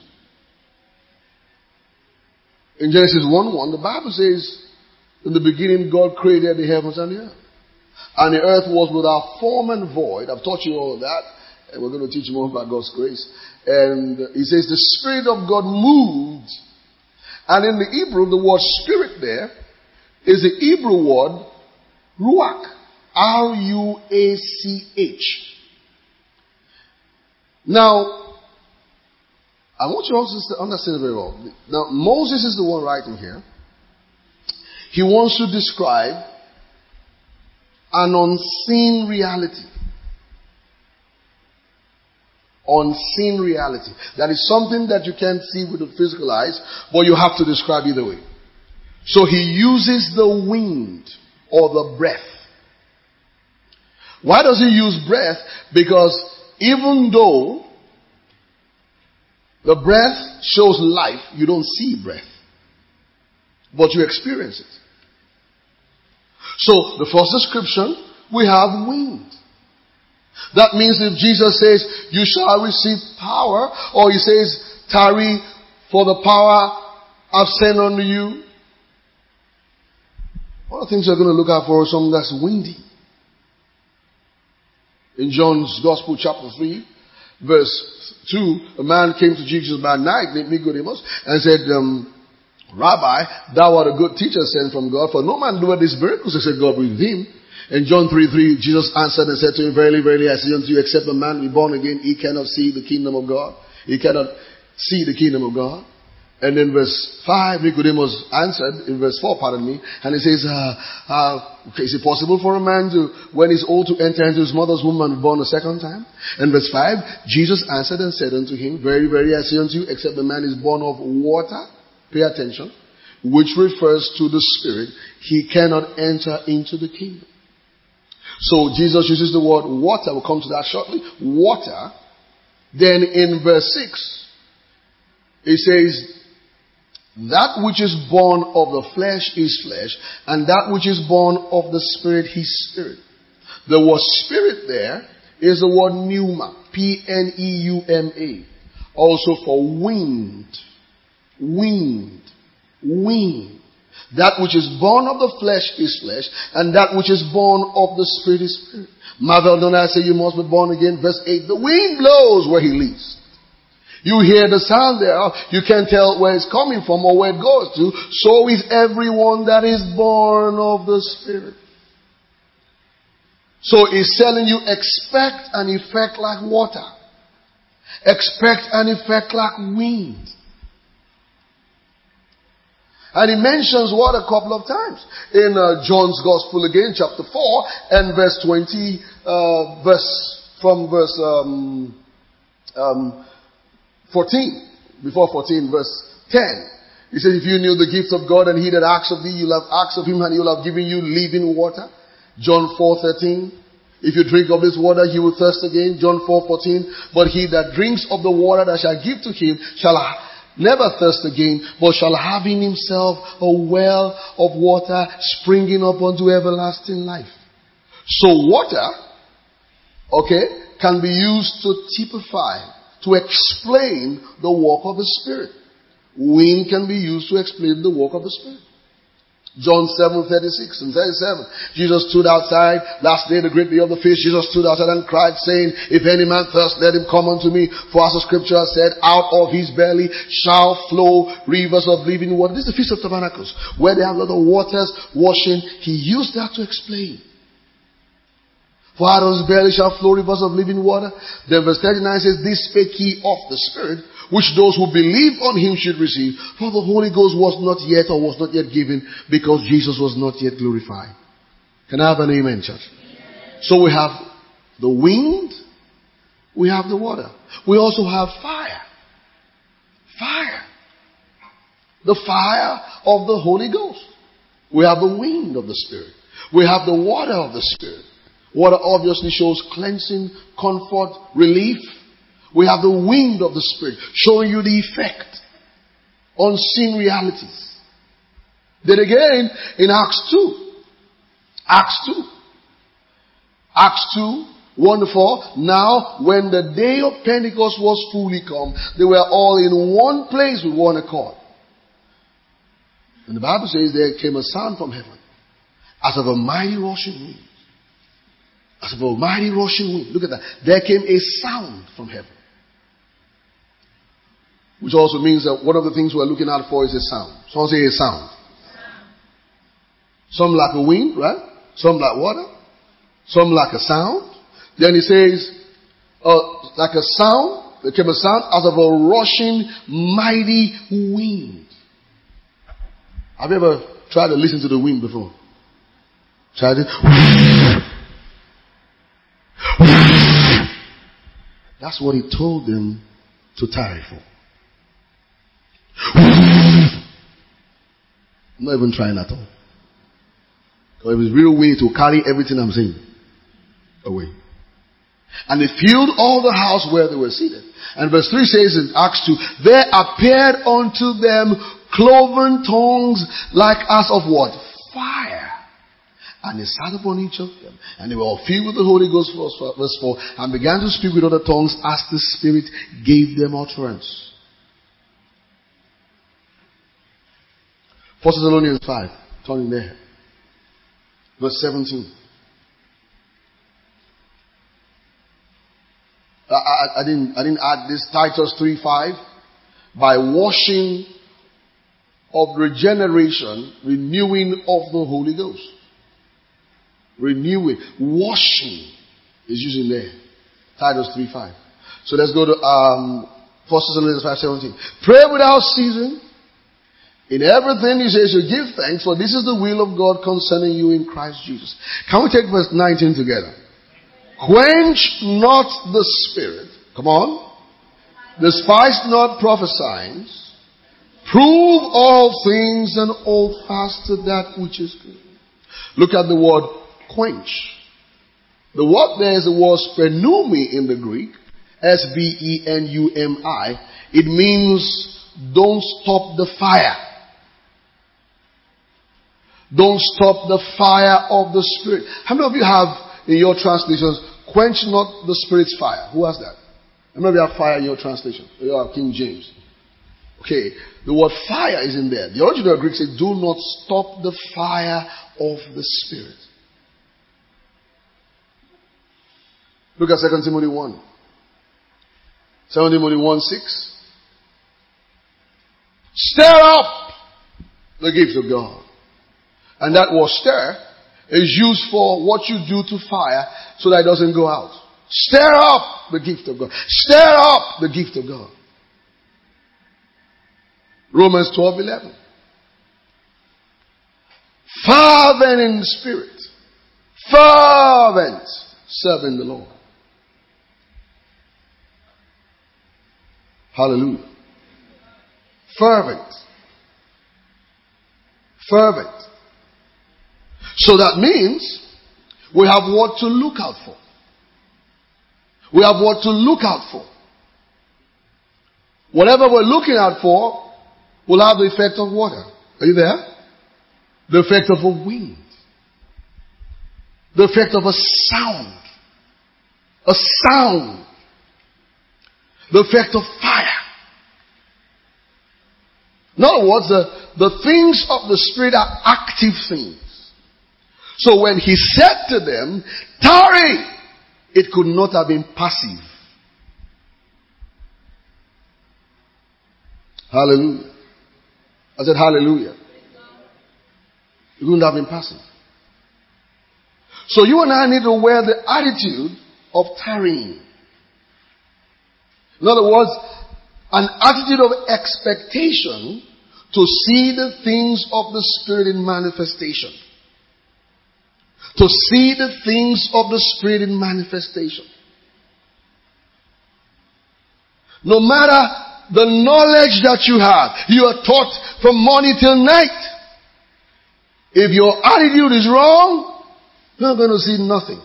in Genesis 1:1, the Bible says, in the beginning God created the heavens and the earth. And the earth was without form and void. I've taught you all of that. And we're going to teach more about God's grace. And he says the Spirit of God moved. And in the Hebrew, the word spirit there is the Hebrew word ruach. R-U-A-C-H. Now, I want you also to understand very well. Now, Moses is the one writing here. He wants to describe an unseen reality. Unseen reality. That is something that you can't see with the physical eyes, but you have to describe either way. So he uses the wind or the breath. Why does he use breath? Because even though the breath shows life, you don't see breath, but you experience it. So the first description, we have wind. That means if Jesus says, you shall receive power, or he says, tarry for the power I've sent unto you. One of the things we're going to look out for is something that's windy. In John's Gospel chapter 3, verse 2, a man came to Jesus by night named Nicodemus and said, Rabbi, thou art a good teacher sent from God, for no man doeth these miracles except God with him. In John 3:3, Jesus answered and said to him, verily, verily, I say unto you, except a man be born again, he cannot see the kingdom of God. He cannot see the kingdom of God. And then verse 5, Nicodemus answered, in verse 4, pardon me, and he says, is it possible for a man to, when he's old, to enter into his mother's womb and be born a second time? And verse 5, Jesus answered and said unto him, very, very, I say unto you, except a man is born of water, pay attention, which refers to the Spirit, he cannot enter into the kingdom. So Jesus uses the word water. We'll come to that shortly. Water. Then in verse 6, it says, that which is born of the flesh is flesh, and that which is born of the Spirit is spirit. The word spirit there is the word pneuma. P-N-E-U-M-A. Also for wind. Wind. Wind. That which is born of the flesh is flesh, and that which is born of the Spirit is spirit. Marvel don't I say you must be born again. Verse 8, the wind blows where he leads. You hear the sound thereof. You can't tell where it's coming from or where it goes to. So is everyone that is born of the Spirit. So he's telling you, expect an effect like water. Expect an effect like wind. And he mentions what a couple of times. In John's Gospel again, chapter 4 and verse 20, from verse 14. Before 14, verse 10. He says, if you knew the gift of God and he that asks of thee, you'll have asked of him and he'll have given you living water. John 4:13. If you drink of this water, you will thirst again. John 4:14. But he that drinks of the water that I shall give to him shall never thirst again, but shall have in himself a well of water springing up unto everlasting life. So water, can be used to typify, to explain the work of the Spirit. Wind can be used to explain the work of the Spirit. John 7:36 and 37. Jesus stood outside. Last day, the great day of the feast, Jesus stood outside and cried, saying, if any man thirst, let him come unto me. For as the scripture has said, out of his belly shall flow rivers of living water. This is the Feast of Tabernacles, where they have a lot of waters washing. He used that to explain. For out of his belly shall flow rivers of living water. Then verse 39 says, this spake he of the Spirit, which those who believe on him should receive. For the Holy Ghost was not yet given, because Jesus was not yet glorified. Can I have an amen, church? Amen. So we have the wind, we have the water. We also have fire. Fire. The fire of the Holy Ghost. We have the wind of the Spirit. We have the water of the Spirit. Water obviously shows cleansing, comfort, relief. We have the wind of the Spirit showing you the effect, unseen realities. Then again, in Acts 2, 1-4, now when the day of Pentecost was fully come, they were all in one place with one accord. And the Bible says there came a sound from heaven, as of a mighty rushing wind. As of a mighty rushing wind. Look at that. There came a sound from heaven. Which also means that one of the things we're looking out for is a sound. Someone say a sound. Some like a wind, right? Some like water. Some like a sound. Then he says, like a sound. There came a sound as of a rushing mighty wind. Have you ever tried to listen to the wind before? Tried it? That's what he told them to tarry for. I'm not even trying at all. Because if it's real wind, it will carry everything I'm saying away. And they filled all the house where they were seated. And verse 3 says in Acts 2, there appeared unto them cloven tongues like as of what? Fire. And they sat upon each of them. And they were all filled with the Holy Ghost, verse 4, and began to speak with other tongues as the Spirit gave them utterance. 1 Thessalonians 5, turning there. Verse 17. I didn't add this. Titus 3:5. By washing of regeneration, renewing of the Holy Ghost. Renewing. Washing is using there. Titus 3:5. So let's go to 1 Thessalonians 5:17. Pray without ceasing. In everything he says, you give thanks, for this is the will of God concerning you in Christ Jesus. Can we take verse 19 together? Quench not the spirit. Come on. Despise not prophesying. Prove all things and hold fast to that which is good. Look at the word quench. The word there is the word sprenumi in the Greek. S-B-E-N-U-M-I. It means don't stop the fire. Don't stop the fire of the Spirit. How many of you have in your translations, quench not the Spirit's fire? Who has that? How many of you have fire in your translation? You have King James. Okay. The word fire is in there. The original Greek says, do not stop the fire of the Spirit. Look at 2 Timothy 1. 2 Timothy 1:6. Stir up the gifts of God. And that word stir is used for what you do to fire so that it doesn't go out. Stir up the gift of God. Stir up the gift of God. Romans 12:11. Fervent in the Spirit. Fervent serving the Lord. Hallelujah. Fervent. Fervent. So that means we have what to look out for. We have what to look out for. Whatever we're looking out for will have the effect of water. Are you there? The effect of a wind. The effect of a sound. A sound. The effect of fire. In other words, the things of the Spirit are active things. So when he said to them, tarry, it could not have been passive. Hallelujah. I said hallelujah. It wouldn't have been passive. So you and I need to wear the attitude of tarrying. In other words, an attitude of expectation to see the things of the Spirit in manifestation. To see the things of the Spirit in manifestation. No matter the knowledge that you have, you are taught from morning till night. If your attitude is wrong, you're not going to see nothing.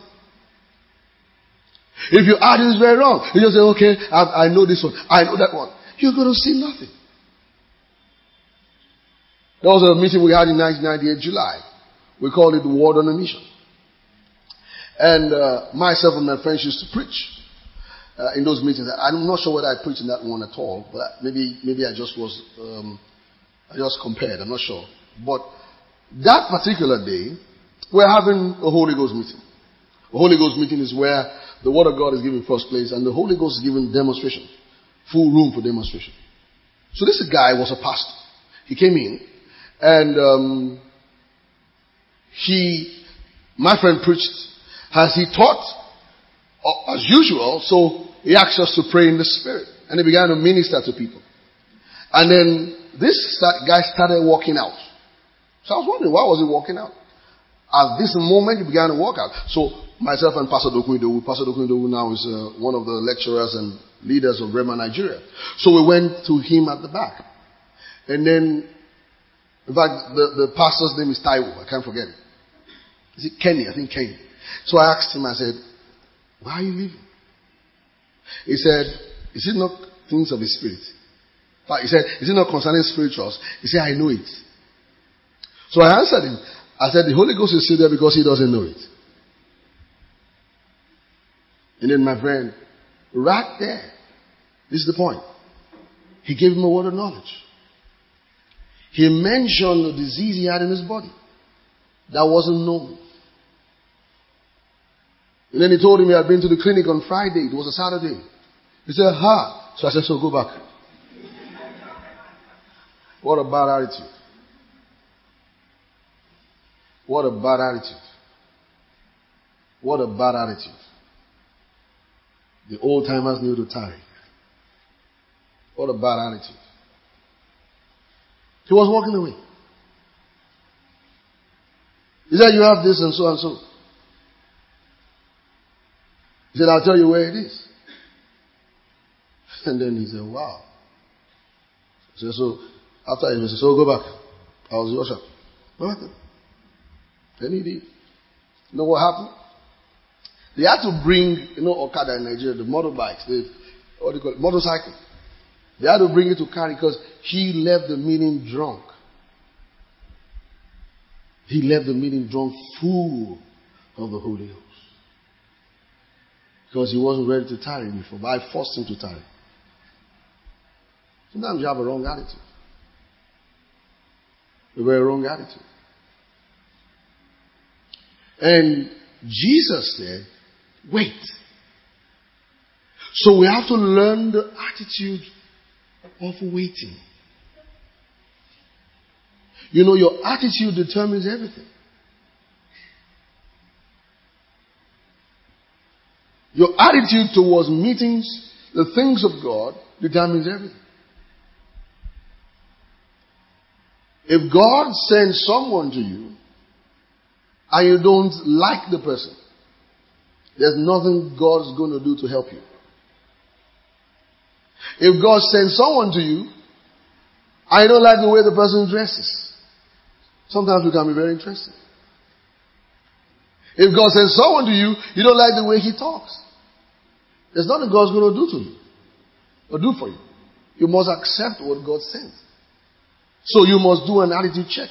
If your attitude is very wrong, you just say, okay, I know this one, I know that one. You're going to see nothing. There was a meeting we had in 1998, July. We called it the Word on a Mission. And myself and my friends used to preach in those meetings. I'm not sure whether I preached in that one at all, but maybe I just was, I just compared. I'm not sure. But that particular day, we're having a Holy Ghost meeting. A Holy Ghost meeting is where the Word of God is given first place, and the Holy Ghost is given demonstration, full room for demonstration. So this guy was a pastor. He came in, and my friend preached as he taught, as usual. So he asked us to pray in the Spirit, and he began to minister to people. And then this guy started walking out. So I was wondering, why was he walking out? At this moment, he began to walk out. So myself and Pastor Dokun Idowu now is one of the lecturers and leaders of Rema Nigeria. So we went to him at the back. And then, in fact, the pastor's name is Taiwo. I can't forget it. Is it Kenny? I think Kenny. So I asked him, I said, why are you leaving? He said, is it not things of the Spirit? He said, is it not concerning spirituals? He said, I know it. So I answered him. I said, the Holy Ghost is still there because he doesn't know it. And then my friend, right there, this is the point. He gave him a word of knowledge. He mentioned the disease he had in his body that wasn't known. And then he told him he had been to the clinic on Friday. It was a Saturday. He said, ha. So I said, so go back. What a bad attitude. What a bad attitude. What a bad attitude. The old timers knew to tarry. What a bad attitude. He was walking away. He said, you have this and so and so. He said, I'll tell you where it is. And then he said, wow. He said, so after he said, so go back. I was your shop. Go back. Then he did. You know what happened? They had to bring, Okada in Nigeria, the motorbikes, what do you call it, motorcycle. They had to bring it to carry because he left the meeting drunk. He left the meeting drunk, full of the Holy Ghost. Because he wasn't ready to tarry before, but I forced him to tarry. Sometimes you have a wrong attitude. A very wrong attitude. And Jesus said, wait. So we have to learn the attitude of waiting. Your attitude determines everything. Your attitude towards meetings, the things of God, determines everything. If God sends someone to you, and you don't like the person, there's nothing God's going to do to help you. If God sends someone to you, and you don't like the way the person dresses, sometimes we can be very interesting. If God sends someone to you, you don't like the way he talks, there's nothing God's going to do to you or do for you. You must accept what God sends. So you must do an attitude check.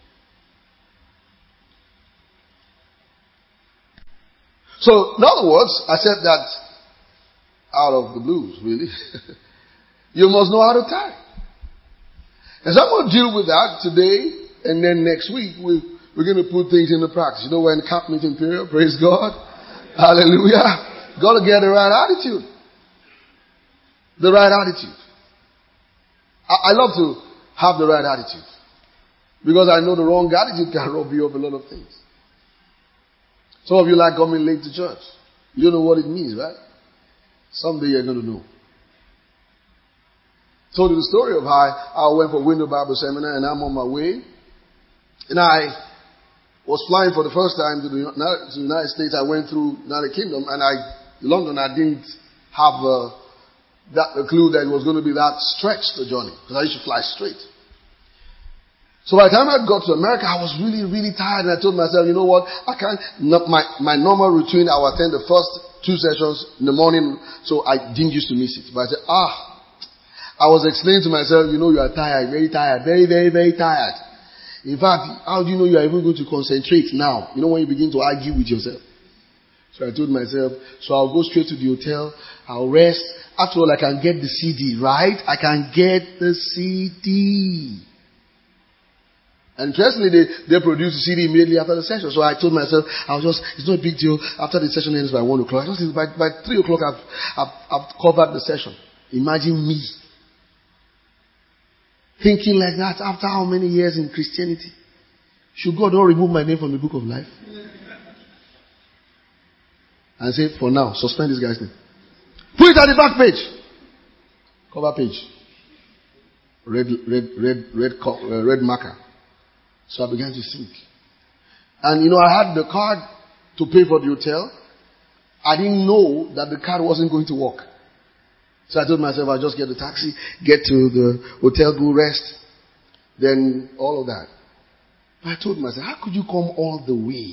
So, in other words, I said that out of the blues, really. You must know how to tarry. And so I'm going to deal with that today, and then next week we're going to put things into practice. You know, we're in camp meeting period. Praise God. Hallelujah. Got to get the right attitude. The right attitude. I love to have the right attitude. Because I know the wrong attitude can rob you of a lot of things. Some of you like coming late to church. You don't know what it means, right? Someday you're going to know. Told you the story of how I went for Window Bible Seminar and I'm on my way. And I was flying for the first time to the United States. I went through United Kingdom and London, I didn't have a clue that it was going to be that stretched a journey because I used to fly straight. So by the time I got to America, I was really, really tired and I told myself, you know what, I can't, my normal routine, I would attend the first 2 sessions in the morning, so I didn't used to miss it. But I said, I was explaining to myself, you know you are tired, very tired, very, very, very tired. In fact, how do you know you are even going to concentrate now? You know when you begin to argue with yourself. So I told myself, so I'll go straight to the hotel, I'll rest. After all, I can get the CD, right? I can get the CD. And interestingly, they produced the CD immediately after the session. So I told myself, it's not a big deal. After the session ends by 1 o'clock, by 3 o'clock, I've covered the session. Imagine me thinking like that after how many years in Christianity? Should God not remove my name from the book of life? And say, for now, suspend this guy's name. Put it at the back page. Cover page. Red marker. So I began to think. And you know, I had the card to pay for the hotel. I didn't know that the card wasn't going to work. So I told myself, I'll just get the taxi, get to the hotel, go rest, then all of that. But I told myself, how could you come all the way?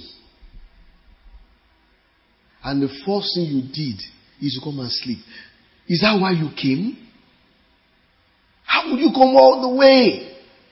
And the first thing you did is to come and sleep. Is that why you came? How could you come all the way?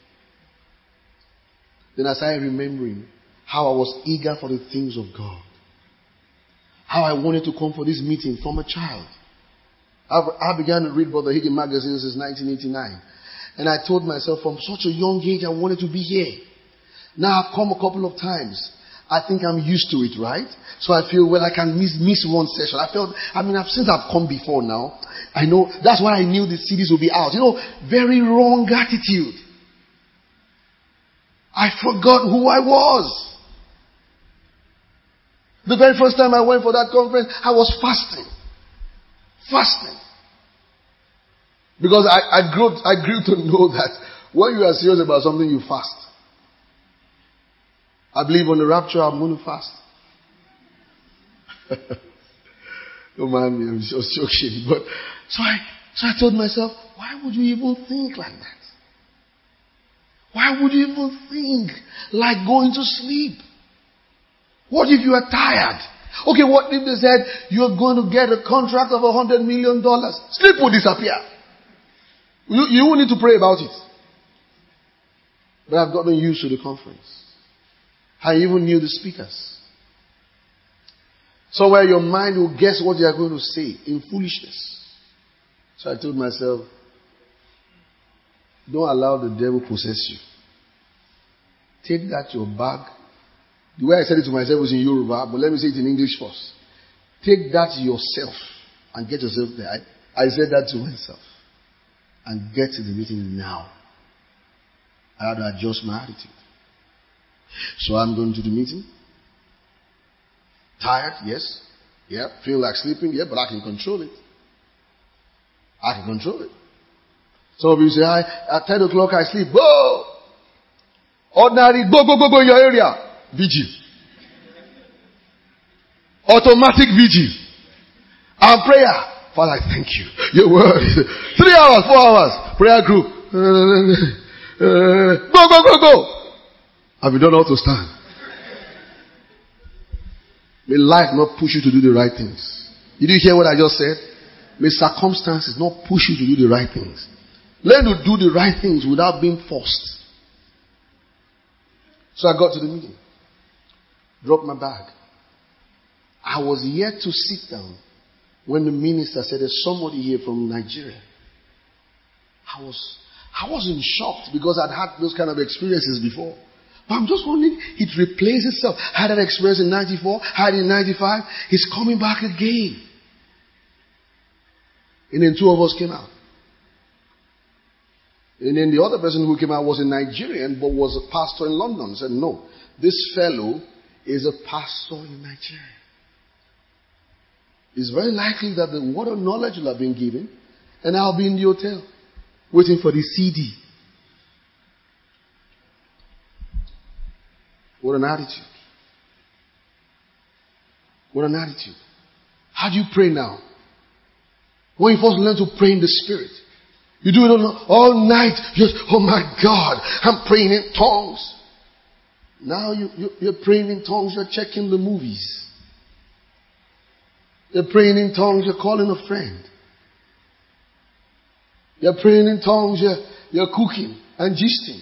Then I started remembering how I was eager for the things of God. How I wanted to come for this meeting from a child. I began to read Brother Hagin magazine since 1989. And I told myself from such a young age I wanted to be here. Now I've come a couple of times. I think I'm used to it, right? So I feel, well, I can miss one session. Since I've come before now, I know, that's why I knew the CDs would be out. You know, very wrong attitude. I forgot who I was. The very first time I went for that conference, I was fasting. Because I grew to know that when you are serious about something, you fast. I believe on the rapture, I'm going to fast. Don't mind me, I'm just joking. But so I told myself, why would you even think like that? Why would you even think like going to sleep? What if you are tired? Okay, what if they said you're going to get a contract of $100 million? Sleep will disappear. You won't need to pray about it. But I've gotten used to the conference. I even knew the speakers. Somewhere your mind will guess what they are going to say in foolishness. So I told myself, don't allow the devil possess you. Take that your bag. The way I said it to myself was in Yoruba, but let me say it in English first. Take that yourself and get yourself there. I said that to myself. And get to the meeting now. I had to adjust my attitude. So I'm going to the meeting. Tired, yes. Yeah. Feel like sleeping, yeah, but I can control it. Some of you say, at 10 o'clock I sleep. Whoa! Ordinary, go in your area. Vigil. Automatic vigil. And prayer. Father, I thank you. Your word. 3 hours, 4 hours. Prayer group. Go. Have you done all to stand? May life not push you to do the right things. Did you hear what I just said? May circumstances not push you to do the right things. Learn to do the right things without being forced. So I got to the meeting. Dropped my bag. I was yet to sit down when the minister said, there's somebody here from Nigeria. I I wasn't shocked because I'd had those kind of experiences before. But I'm just wondering, it replays itself. I had that experience in 94, had it in 95. It's coming back again. And then 2 of us came out. And then the other person who came out was a Nigerian, but was a pastor in London. He said, no, this fellow is a pastor in Nigeria. It's very likely that the word of knowledge will have been given, and I'll be in the hotel waiting for the CD. What an attitude. What an attitude. How do you pray now? When you first learn to pray in the Spirit, you do it all night. Just, oh my God, I'm praying in tongues. Now you're praying in tongues, you're checking the movies. You're praying in tongues, you're calling a friend. You're praying in tongues, you're cooking and gisting.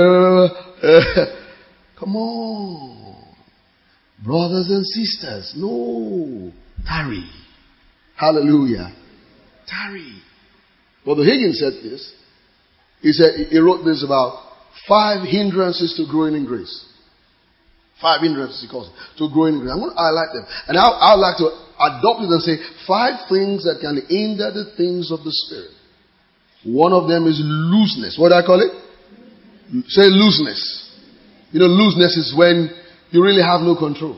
Come on. Brothers and sisters, no. Tarry. Hallelujah. Tarry. Brother Higgins said this. He wrote this about 5 hindrances to growing in grace. 5 hindrances, he calls it, to growing in grace. I'm going to highlight them. And I would like to adopt it and say 5 things that can hinder the things of the Spirit. One of them is looseness. What do I call it? Say looseness. You know, looseness is when you really have no control.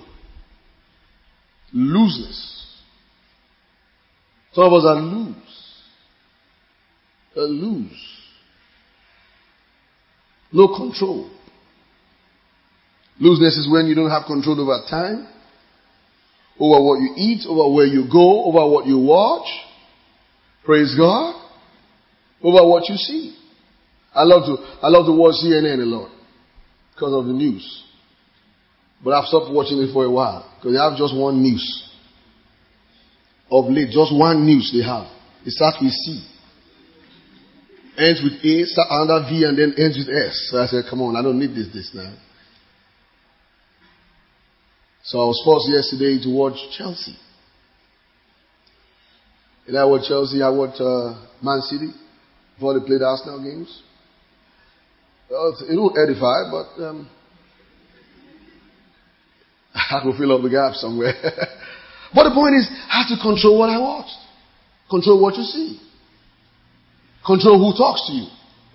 Looseness. Some of us are loose. Loose. No control. Looseness is when you don't have control over time, over what you eat, over where you go, over what you watch. Praise God. Over what you see. I love to watch CNN a lot because of the news. But I've stopped watching it for a while because they have just one news. Of late, just one news they have. It starts with C. Ends with A, start under V, and then ends with S. So I said, come on, I don't need this now. So I was forced yesterday to watch Chelsea. And I watched Chelsea, I watched Man City before they played the Arsenal games. It won't edify, but I could fill up the gap somewhere. But the point is, I have to control what I watched. Control what you see. Control who talks to you.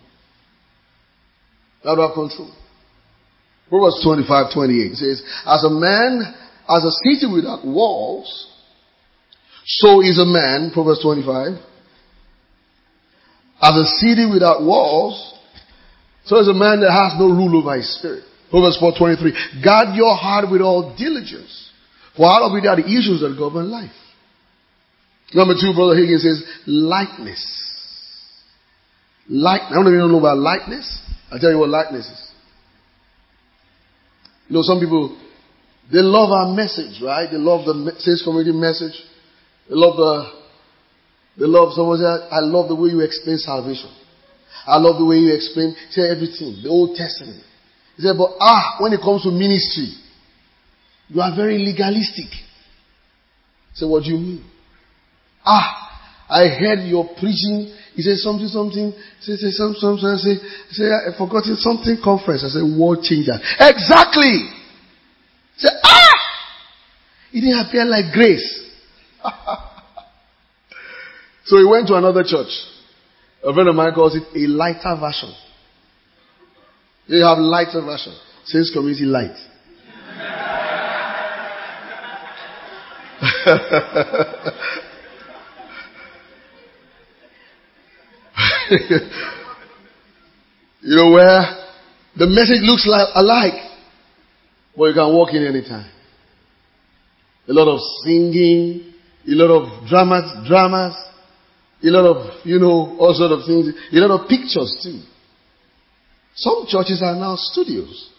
How do I have control? Proverbs 25:28 says, as a city without walls, so is a man, Proverbs 25. As a city without walls, so is a man that has no rule over his spirit. Proverbs 4:23. Guard your heart with all diligence, for out of it are the issues that govern life. Number 2, Brother Higgins says, lightness. I don't even know about lightness. I'll tell you what lightness is. You know, some people, they love our message, right? They love the Saints Community message. They love someone say, I love the way you explain salvation. I love the way you explain, say everything, the Old Testament. He said, but when it comes to ministry, you are very legalistic. Say, what do you mean? I heard your preaching. He said something. Say something. Say I forgot it. Something conference. I said world changer. Exactly. Say it didn't appear like grace. So he went to another church. A friend of mine calls it a lighter version. You have lighter version. Saints Community Light. You know, where the message looks alike, but you can walk in anytime. A lot of singing, a lot of dramas, a lot of, all sort of things, a lot of pictures too. Some churches are now studios.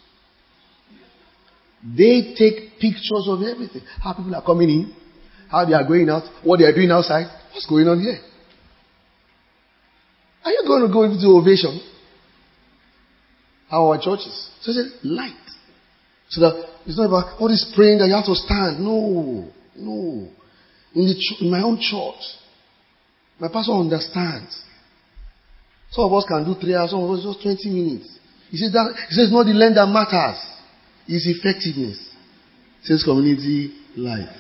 They take pictures of everything. How people are coming in, how they are going out, what they are doing outside, what's going on here. Are you going to go into Ovation? How are our churches? So I said, light. So that it's not about all this praying that you have to stand. No. In my own church, my pastor understands. Some of us can do 3 hours, some of us just 20 minutes. He says it's not the length that matters. It's effectiveness. It says community life.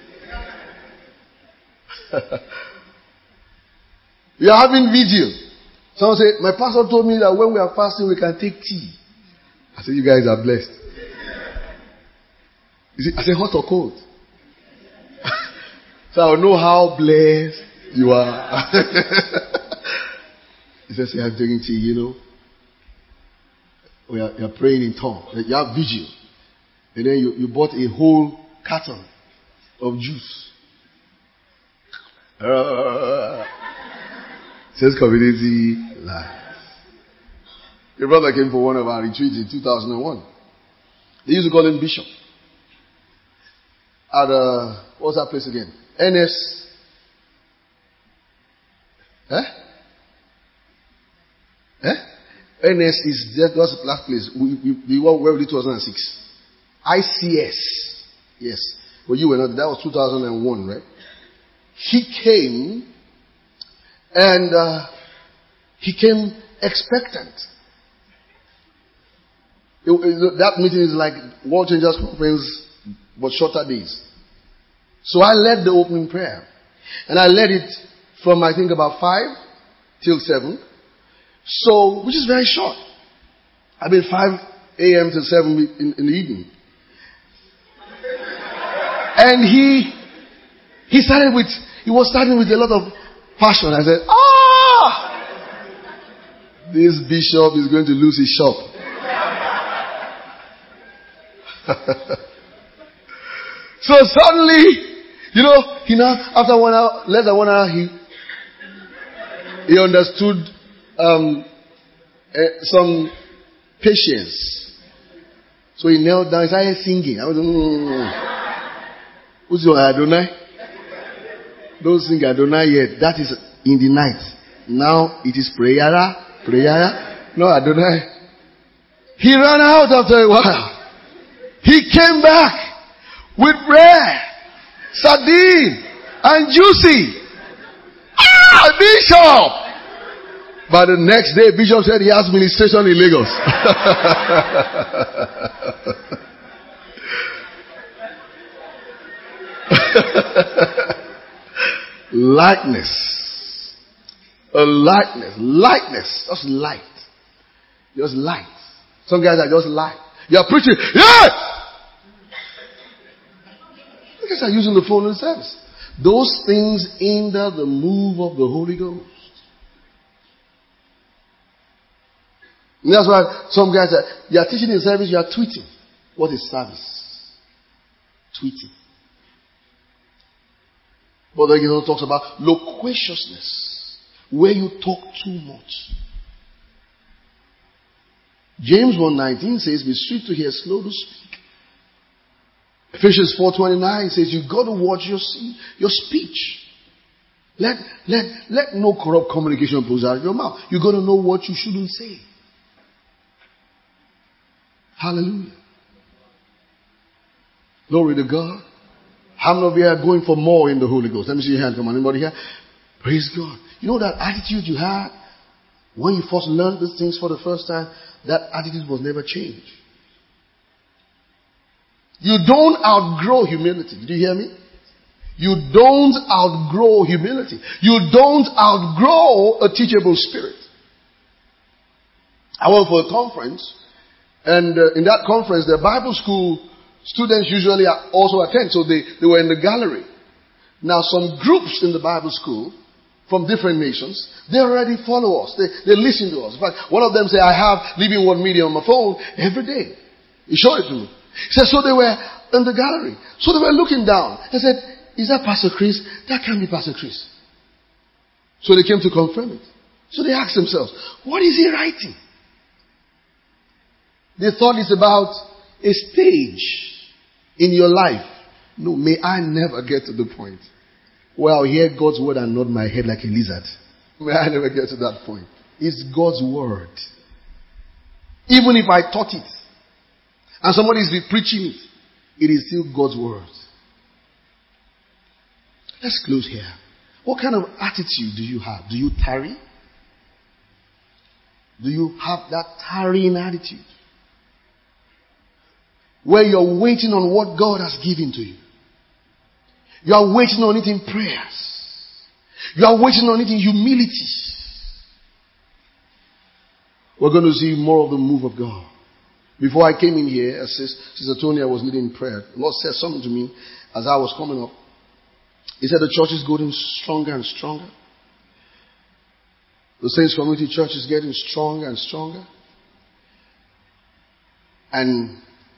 We are having vigil. Someone said, my pastor told me that when we are fasting, we can take tea. I said, you guys are blessed. I said, hot or cold? So I'll know how blessed you are. He says, I'm taking tea, you know. You're praying in tongues. You have vigil. And then you bought a whole carton of juice. Says community life. A brother came for one of our retreats in 2001. They used to call him Bishop. At what's that place again? NS. NS is that was the last place. We were where we did 2006. ICS. Yes. Well, you were not. That was 2001, right? He came and he came expectant. That meeting is like World Changers Conference, but shorter days. So I led the opening prayer. And I led it from, I think, about 5 till 7. So, which is very short. I mean, 5 a.m. till 7 in the evening. And he was starting with a lot of passion. I said, this bishop is going to lose his shop. So suddenly, you know, he now, after 1 hour, less than 1 hour, he understood some patience. So he knelt down, he started singing. I was who's your Adonai? Don't sing Adonai yet. That is in the night. Now it is prayer. No Adonai. He ran out after a while. He came back with bread, sardine, and juicy. Bishop! But the next day, Bishop said he has ministration in Lagos. Lightness. Lightness. Just light. Just light. Some guys are just light. You are preaching. Yeah! You guys are using the phone in service. Those things hinder the move of the Holy Ghost. And that's why some guys you are teaching in service, you are tweeting. What is service? Tweeting. But then he also talks about loquaciousness, where you talk too much. James 1:19 says, be swift to hear, slow to speak. Ephesians 4:29 says, you've got to watch your speech. Let no corrupt communication flow out of your mouth. You've got to know what you shouldn't say. Hallelujah. Glory to God. How many of you are going for more in the Holy Ghost? Let me see your hand. Come on, anybody here? Praise God. You know that attitude you had when you first learned these things for the first time? That attitude was never changed. You don't outgrow humility. Did you hear me? You don't outgrow humility. You don't outgrow a teachable spirit. I went for a conference, and in that conference, the Bible school students usually also attend, so they were in the gallery. Now, some groups in the Bible school from different nations, they already follow us. They listen to us. In fact, one of them said, I have Living Word Media on my phone every day. He showed it to me. He said, so they were in the gallery. So they were looking down. They said, is that Pastor Chris? That can't be Pastor Chris. So they came to confirm it. So they asked themselves, what is he writing? They thought it's about a stage in your life. No, may I never get to the point where I'll hear God's word and nod my head like a lizard. May I never get to that point. It's God's word. Even if I taught it and somebody is preaching it, it is still God's word. Let's close here. What kind of attitude do you have? Do you tarry? Do you have that tarrying attitude? Where you're waiting on what God has given to you. You are waiting on it in prayers. You are waiting on it in humility. We're going to see more of the move of God. Before I came in here, as Sister Tonya was leading prayer, the Lord said something to me as I was coming up. He said the church is getting stronger and stronger. The Saints Community Church is getting stronger and stronger. And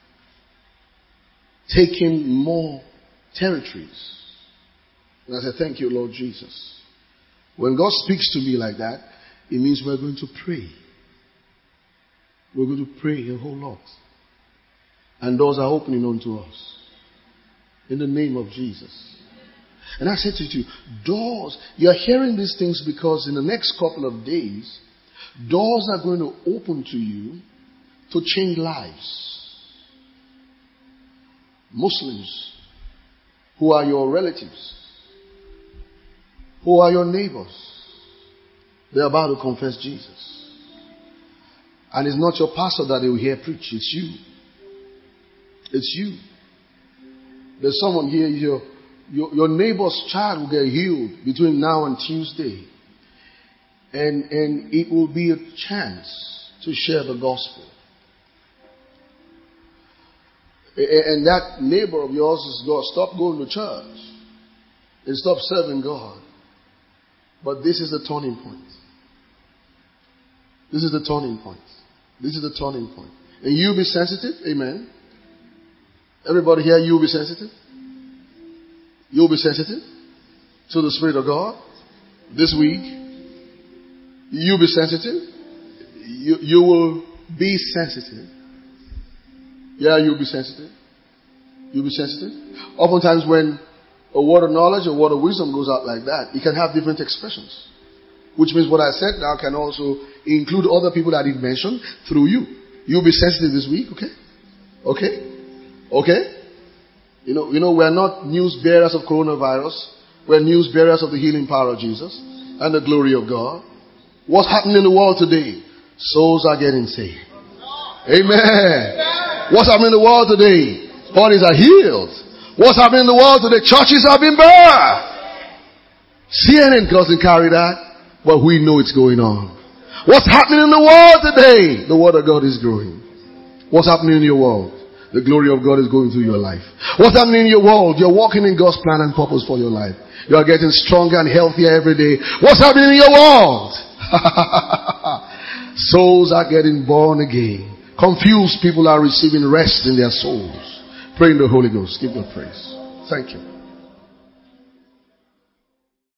taking more territories. And I said, thank you, Lord Jesus. When God speaks to me like that, it means we're going to pray. We're going to pray a whole lot. And doors are opening unto us. In the name of Jesus. And I said to you, doors, you're hearing these things because in the next couple of days, doors are going to open to you to change lives. Muslims who are your relatives, who are your neighbors, they're about to confess Jesus. And it's not your pastor that they will hear preach, it's you. It's you. There's someone here, your neighbor's child will get healed between now and Tuesday. And it will be a chance to share the gospel. And that neighbor of yours is going to stop going to church and stop serving God. But this is the turning point. This is the turning point. This is the turning point. And you'll be sensitive. Amen. Everybody here, you'll be sensitive. You'll be sensitive to the Spirit of God this week. You'll be sensitive. You will be sensitive. Yeah, you'll be sensitive. You'll be sensitive. Oftentimes when a word of knowledge, a word of wisdom goes out like that, it can have different expressions. Which means what I said now can also include other people that I didn't mention through you. You'll be sensitive this week, okay? Okay? Okay? You know, we're not news bearers of coronavirus. We're news bearers of the healing power of Jesus and the glory of God. What's happening in the world today? Souls are getting saved. Amen. What's happening in the world today? Bodies are healed. What's happening in the world today? Churches are being birthed. CNN doesn't carry that, but we know it's going on. What's happening in the world today? The word of God is growing. What's happening in your world? The glory of God is going through your life. What's happening in your world? You're walking in God's plan and purpose for your life. You are getting stronger and healthier every day. What's happening in your world? Souls are getting born again. Confused people are receiving rest in their souls. Pray in the Holy Ghost. Give God praise. Thank you.